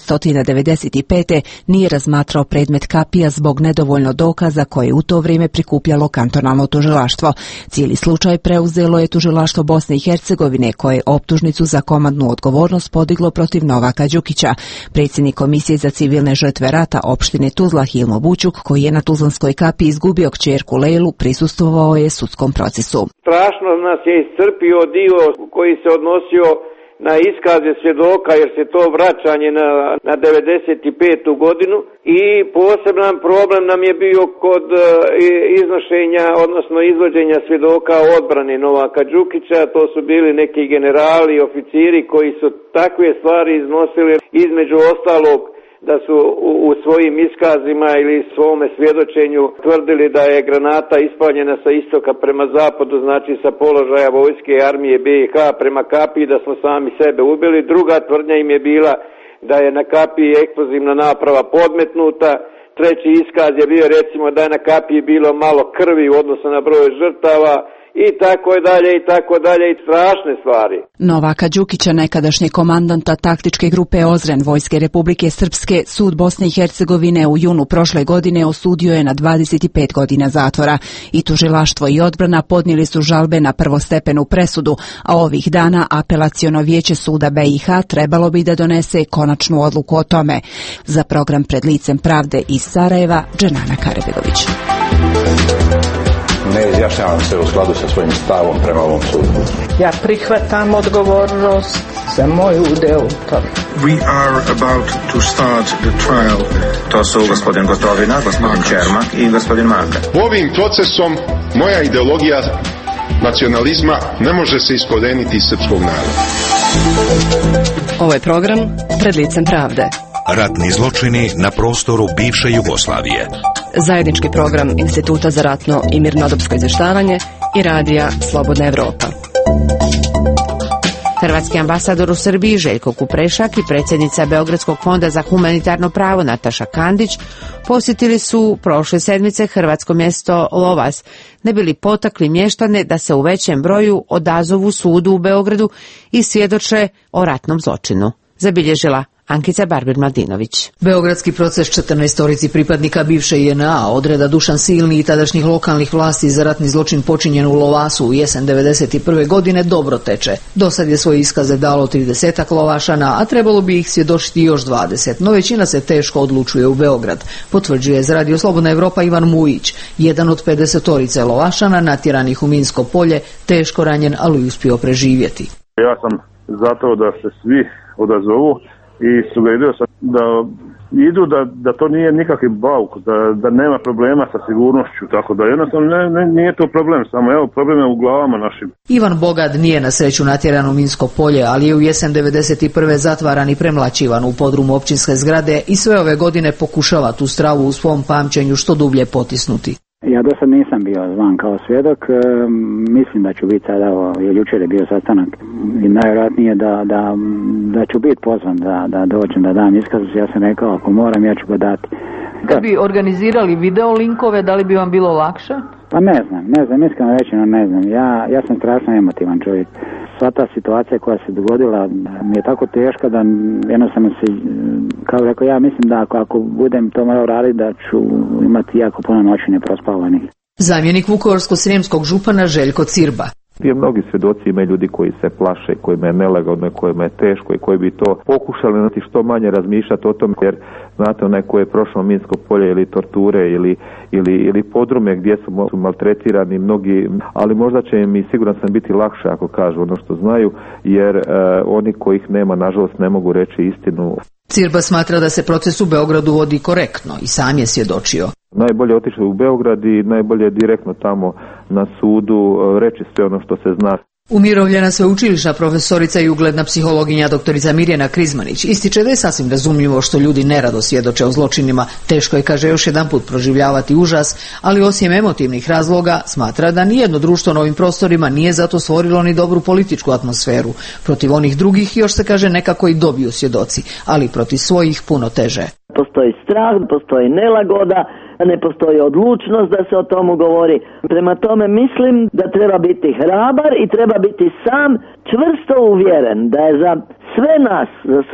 1995. nije razmatrao predmet kapija zbog nedovoljno dokaza koje je u to vrijeme prikupljalo kantonalno tužilaštvo. Cijeli slučaj preuzelo je tužilaštvo Bosne i Hercegovine koje je optužnicu za komandnu odgovornost podiglo protiv Novaka Đukića. Predsjednik Komisije za civilne žrtve rata opštine Tuzla Hilmo Bućuk, koji je na Tuzlanskoj kapiji izgubio kćerku Lejlu, prisustvovao je sudskom procesu. Strašno nas je iscrpio dio koji se odnosio na iskaze svjedoka, jer se to vraćanje na 95. godinu i poseban problem nam je bio kod iznošenja, odnosno izvođenja svjedoka odbrane Novaka Đukića. To su bili neki generali i oficiri koji su takve stvari iznosili, između ostalog da su u svojim iskazima ili svome svjedočenju tvrdili da je granata ispaljena sa istoka prema zapadu, znači sa položaja vojske i armije BiH prema kapiji, da smo sami sebe ubili. Druga tvrdnja im je bila da je na kapiji eksplozivna naprava podmetnuta. Treći iskaz je bio recimo da je na kapiji bilo malo krvi u odnosu na broj žrtava. I tako dalje, i strašne stvari. Novaka Đukića, nekadašnjeg komandanta taktičke grupe Ozren Vojske Republike Srpske, sud Bosne i Hercegovine u junu prošle godine osudio je na 25 godina zatvora. I tužilaštvo i odbrana podnijeli su žalbe na prvostepenu presudu, a ovih dana apelaciono vijeće suda BiH trebalo bi da donese konačnu odluku o tome. Za program Pred licem pravde iz Sarajeva, Dženana Karebegović. Ne izjašnjavam se u skladu sa svojim stavom prema ovom sudu. Ja prihvatam odgovornost za moj udeo u tome. We are about to start the trial. To su gospodin Gotovina, gospodin Čermak i gospodin Maka. Ovim procesom moja ideologija nacionalizma ne može se iskoreniti iz srpskog naroda. Ovo je program Pred licem pravde. Ratni zločini na prostoru bivše Jugoslavije. Zajednički program Instituta za ratno i mirnodopsko izvještavanje i radija Slobodna Evropa. Hrvatski ambasador u Srbiji Željko Kuprešak i predsjednica Beogradskog fonda za humanitarno pravo Nataša Kandić posjetili su prošle sedmice hrvatsko mjesto Lovas, ne bili potakli mještane da se u većem broju odazovu sudu u Beogradu i svjedoče o ratnom zločinu. Zabilježila Ankica Barbir-Mladinović. Beogradski proces 14 pripadnika bivše JNA odreda Dušan Silni i tadašnjih lokalnih vlasti za ratni zločin počinjen u Lovasu u jesen 1991. godine dobro teče. Dosad je svoje iskaze dalo 30 Lovašana, a trebalo bi ih svjedočiti još 20, no većina se teško odlučuje u Beograd, potvrđuje za Radio Slobodna Evropa Ivan Mujić, jedan od 50 Lovašana natjeranih u Minsko polje, teško ranjen, ali uspio preživjeti. Ja sam zato da se svi odazovu i sugerirao sam da idu, da to nije nikakvi bauk, da nema problema sa sigurnošću, tako da jednostavno nije to problem, samo evo problem je u glavama našim. Ivan Bogad nije na sreću natjeran u Minsko polje, ali je u jesen 1991. zatvaran i premlaćivan u podrumu općinske zgrade i sve ove godine pokušava tu stravu u svom pamćenju što dublje potisnuti. Ja do sad nisam bio zvan kao svjedok, mislim da ću biti sada, jučer je bio sastanak i najvjerojatnije da ću biti pozvan da dođem da dam iskaz, ja sam rekao ako moram ja ću ga dati. Kad bi organizirali video linkove, da li bi vam bilo lakše? Pa ne znam, iskreno rečeno ne znam, ja sam strašno emotivan čovjek. Sva ta situacija koja se dogodila mi je tako teška da jednostavno se, kao rekao, ja mislim da ako budem to morao raditi da ću imati jako puno noći neprospavanih. Zamjenik Vukovarsko-srijemskog župana Željko Cirba. Jer mnogi svjedoci imaju ljudi koji se plaše, kojima je nelagodno, kojima je teško i koji bi to pokušali što manje razmišljati o tom, jer znate, onaj ko je prošlo minsko polje ili torture ili podrume gdje su maltretirani mnogi, ali možda će im i siguran sam biti lakše ako kažu ono što znaju, jer oni kojih nema, nažalost, ne mogu reći istinu. Cirba smatra da se proces u Beogradu vodi korektno i sam je svjedočio. Najbolje otišli u Beograd i najbolje direktno tamo na sudu reći sve ono što se zna. Umirovljena sveučilišna profesorica i ugledna psihologinja doktorica Mirjana Krizmanić ističe da je sasvim razumljivo što ljudi nerado svjedoče o zločinima. Teško je, kaže, još jedan put proživljavati užas, ali osim emotivnih razloga smatra da nijedno društvo na ovim prostorima nije zato stvorilo ni dobru političku atmosferu. Protiv onih drugih još se, kaže, nekako i dobiju svjedoci, ali protiv svojih puno teže. Postoji strah, postoji nelagoda, ne postoji odlučnost da se o tomu govori. Prema tome mislim da treba biti hrabar i treba biti sam čvrsto uvjeren da je za sve nas,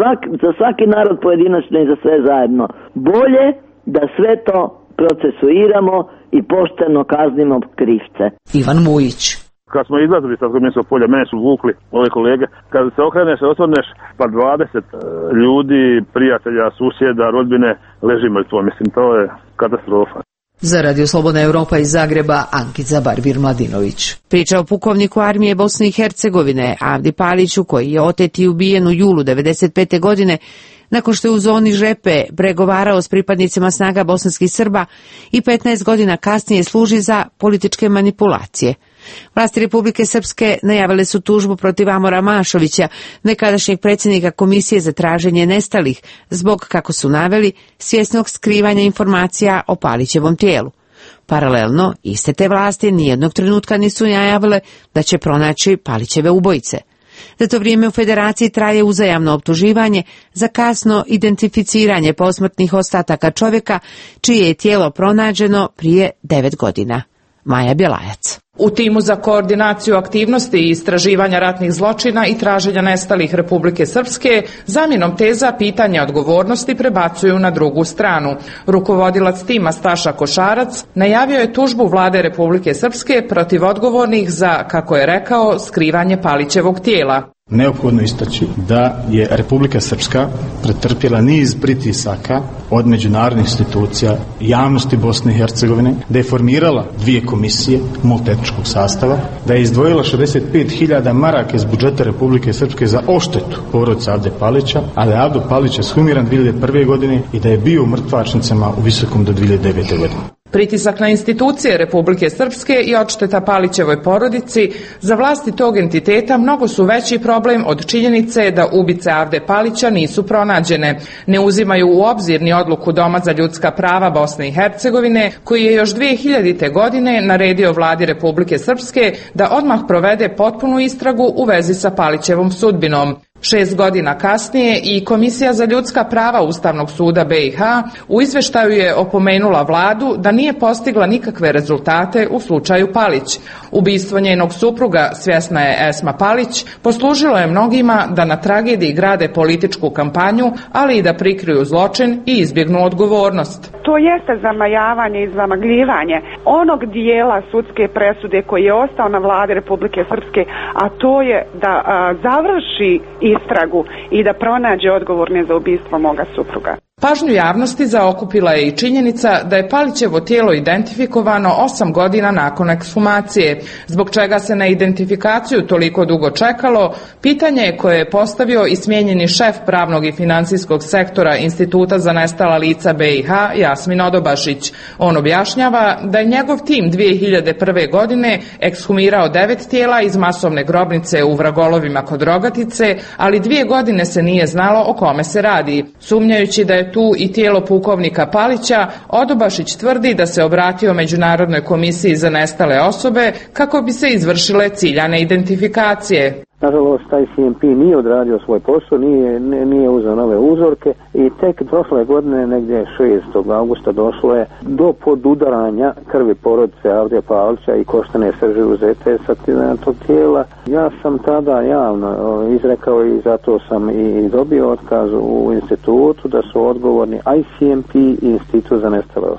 za svaki narod pojedinačno i za sve zajedno bolje da sve to procesuiramo i pošteno kaznimo krivce. Ivan Mujić. Kad smo izlazili sa minskog polja, mene su vukli ove kolege. Kad se okreneš, osvrneš, pa 20 ljudi, prijatelja, susjeda, rodbine, leži mrtvo. Mislim, to je katastrofa. Za Radio Slobodna Europa iz Zagreba, Ankica Barbir-Mladinović. Priča o pukovniku armije Bosne i Hercegovine, Avdi Paliću, koji je otet i ubijen u julu 1995. godine, nakon što je u zoni Žepe pregovarao s pripadnicima snaga bosanskih Srba i 15 godina kasnije služi za političke manipulacije. Vlasti Republike Srpske najavile su tužbu protiv Amora Mašovića, nekadašnjeg predsjednika Komisije za traženje nestalih, zbog, kako su naveli, svjesnog skrivanja informacija o Palićevom tijelu. Paralelno, iste te vlasti nijednog trenutka nisu najavile da će pronaći Palićeve ubojice. Za to vrijeme u Federaciji traje uzajamno optuživanje za kasno identificiranje posmrtnih ostataka čovjeka, čije je tijelo pronađeno prije 9 godina. Maja Bjelajac. U timu za koordinaciju aktivnosti i istraživanja ratnih zločina i traženja nestalih Republike Srpske zamjenom teza pitanja odgovornosti prebacuju na drugu stranu. Rukovodilac tima Staša Košarac najavio je tužbu vlade Republike Srpske protiv odgovornih za, kako je rekao, skrivanje Palićevog tijela. Neophodno istaći da je Republika Srpska pretrpjela niz pritisaka od međunarodnih institucija, javnosti Bosne i Hercegovine, da je formirala 2 komisije multietničkog sastava, da je izdvojila 65.000 maraka iz budžeta Republike Srpske za odštetu porodice Avde Palića, a da je Avdo Palić ekshumiran 2001. godine i da je bio u mrtvačnicama u Visokom do 2009. godine. Pritisak na institucije Republike Srpske i odšteta Palićevoj porodici za vlasti tog entiteta mnogo su veći problem od činjenice da ubice Avde Palića nisu pronađene. Ne uzimaju u obzir ni odluku Doma za ljudska prava Bosne i Hercegovine, koji je još 2000. godine naredio vladi Republike Srpske da odmah provede potpunu istragu u vezi sa Palićevom sudbinom. 6 godina kasnije i Komisija za ljudska prava Ustavnog suda BiH u izveštaju je opomenula vladu da nije postigla nikakve rezultate u slučaju Palić. Ubistvo njenog supruga, svjesna je Esma Palić, poslužilo je mnogima da na tragediji grade političku kampanju, ali i da prikriju zločin i izbjegnu odgovornost. To jeste zamajavanje i zamagljivanje onog dijela sudske presude koji je ostao na vladi Republike Srpske, a to je da završi istragu i da pronađe odgovorne za ubistvo moga supruga. Pažnju javnosti zaokupila je i činjenica da je Palićevo tijelo identifikovano 8 godina nakon ekshumacije. Zbog čega se na identifikaciju toliko dugo čekalo, pitanje je koje je postavio i smijenjeni šef pravnog i financijskog sektora Instituta za nestala lica BiH, Jasmin Odobašić. On objašnjava da je njegov tim 2001. godine ekshumirao 9 tijela iz masovne grobnice u Vragolovima kod Rogatice, ali 2 godine se nije znalo o kome se radi. Sumnjajući da je tu i tijelo pukovnika Palića, Odobašić tvrdi da se obratio Međunarodnoj komisiji za nestale osobe kako bi se izvršile ciljane identifikacije. Nažalost, taj CMP nije odradio svoj posao, nije uzeo nove uzorke i tek prošle godine, negdje 6. augusta, došlo je do podudaranja krvi porodice Avde Palića i koštane srži uzete sa tog tijela. Ja sam tada javno izrekao i zato sam i dobio otkaz u institutu da su odgovorni ICMP i Institut za nestale osobe.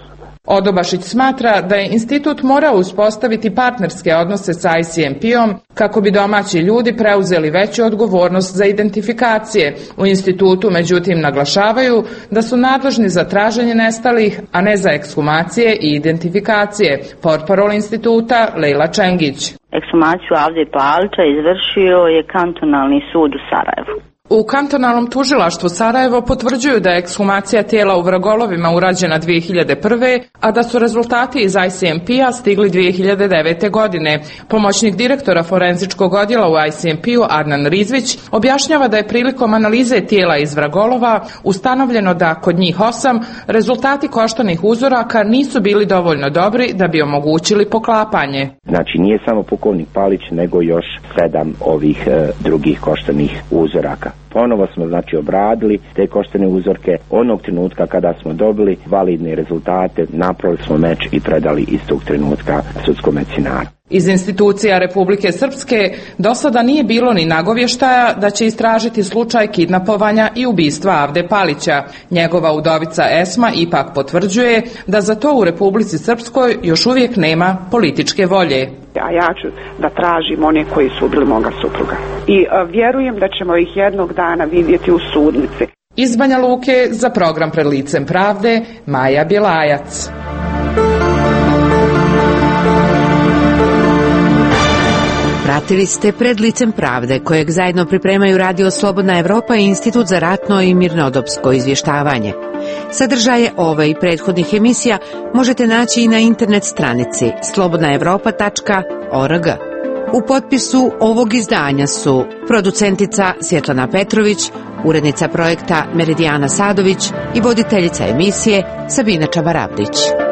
Odobašić smatra da je institut morao uspostaviti partnerske odnose sa ICMP-om kako bi domaći ljudi preuzeli veću odgovornost za identifikacije. U institutu međutim naglašavaju da su nadležni za traženje nestalih, a ne za ekshumacije i identifikacije. Portparol instituta Lejla Čengić. Ekshumaciju Avde Palića izvršio je kantonalni sud u Sarajevu. U kantonalnom tužilaštvu Sarajevo potvrđuju da je ekshumacija tijela u Vragolovima urađena 2001. a da su rezultati iz ICMP-a stigli 2009. godine. Pomoćnik direktora forenzičkog odjela u ICMP-u Adnan Rizvić objašnjava da je prilikom analize tijela iz Vragolova ustanovljeno da kod njih 8 rezultati koštanih uzoraka nisu bili dovoljno dobri da bi omogućili poklapanje. Znači nije samo pukovnik Palić nego još 7 ovih drugih koštanih uzoraka. Ponovo smo obradili te koštane uzorke. Onog trenutka kada smo dobili validne rezultate, napravili smo meč i predali istog trenutka sudskom medicinaru. Iz institucija Republike Srpske do sada nije bilo ni nagovještaja da će istražiti slučaj kidnapovanja i ubistva Avde Palića. Njegova udovica Esma ipak potvrđuje da za to u Republici Srpskoj još uvijek nema političke volje. A ja ću da tražim one koji su ubili moga supruga. I vjerujem da ćemo ih jednog dana vidjeti u sudnici. Iz Banja Luke za program Pred licem pravde, Maja Bjelajac. Pratili ste Pred licem pravde, kojeg zajedno pripremaju Radio Slobodna Evropa i Institut za ratno i mirnodopsko izvještavanje. Sadržaje ove i prethodnih emisija možete naći i na internet stranici slobodnaevropa.org. U potpisu ovog izdanja su producentica Svjetlana Petrović, urednica projekta Meridijana Sadović i voditeljica emisije Sabina Čabarabdić.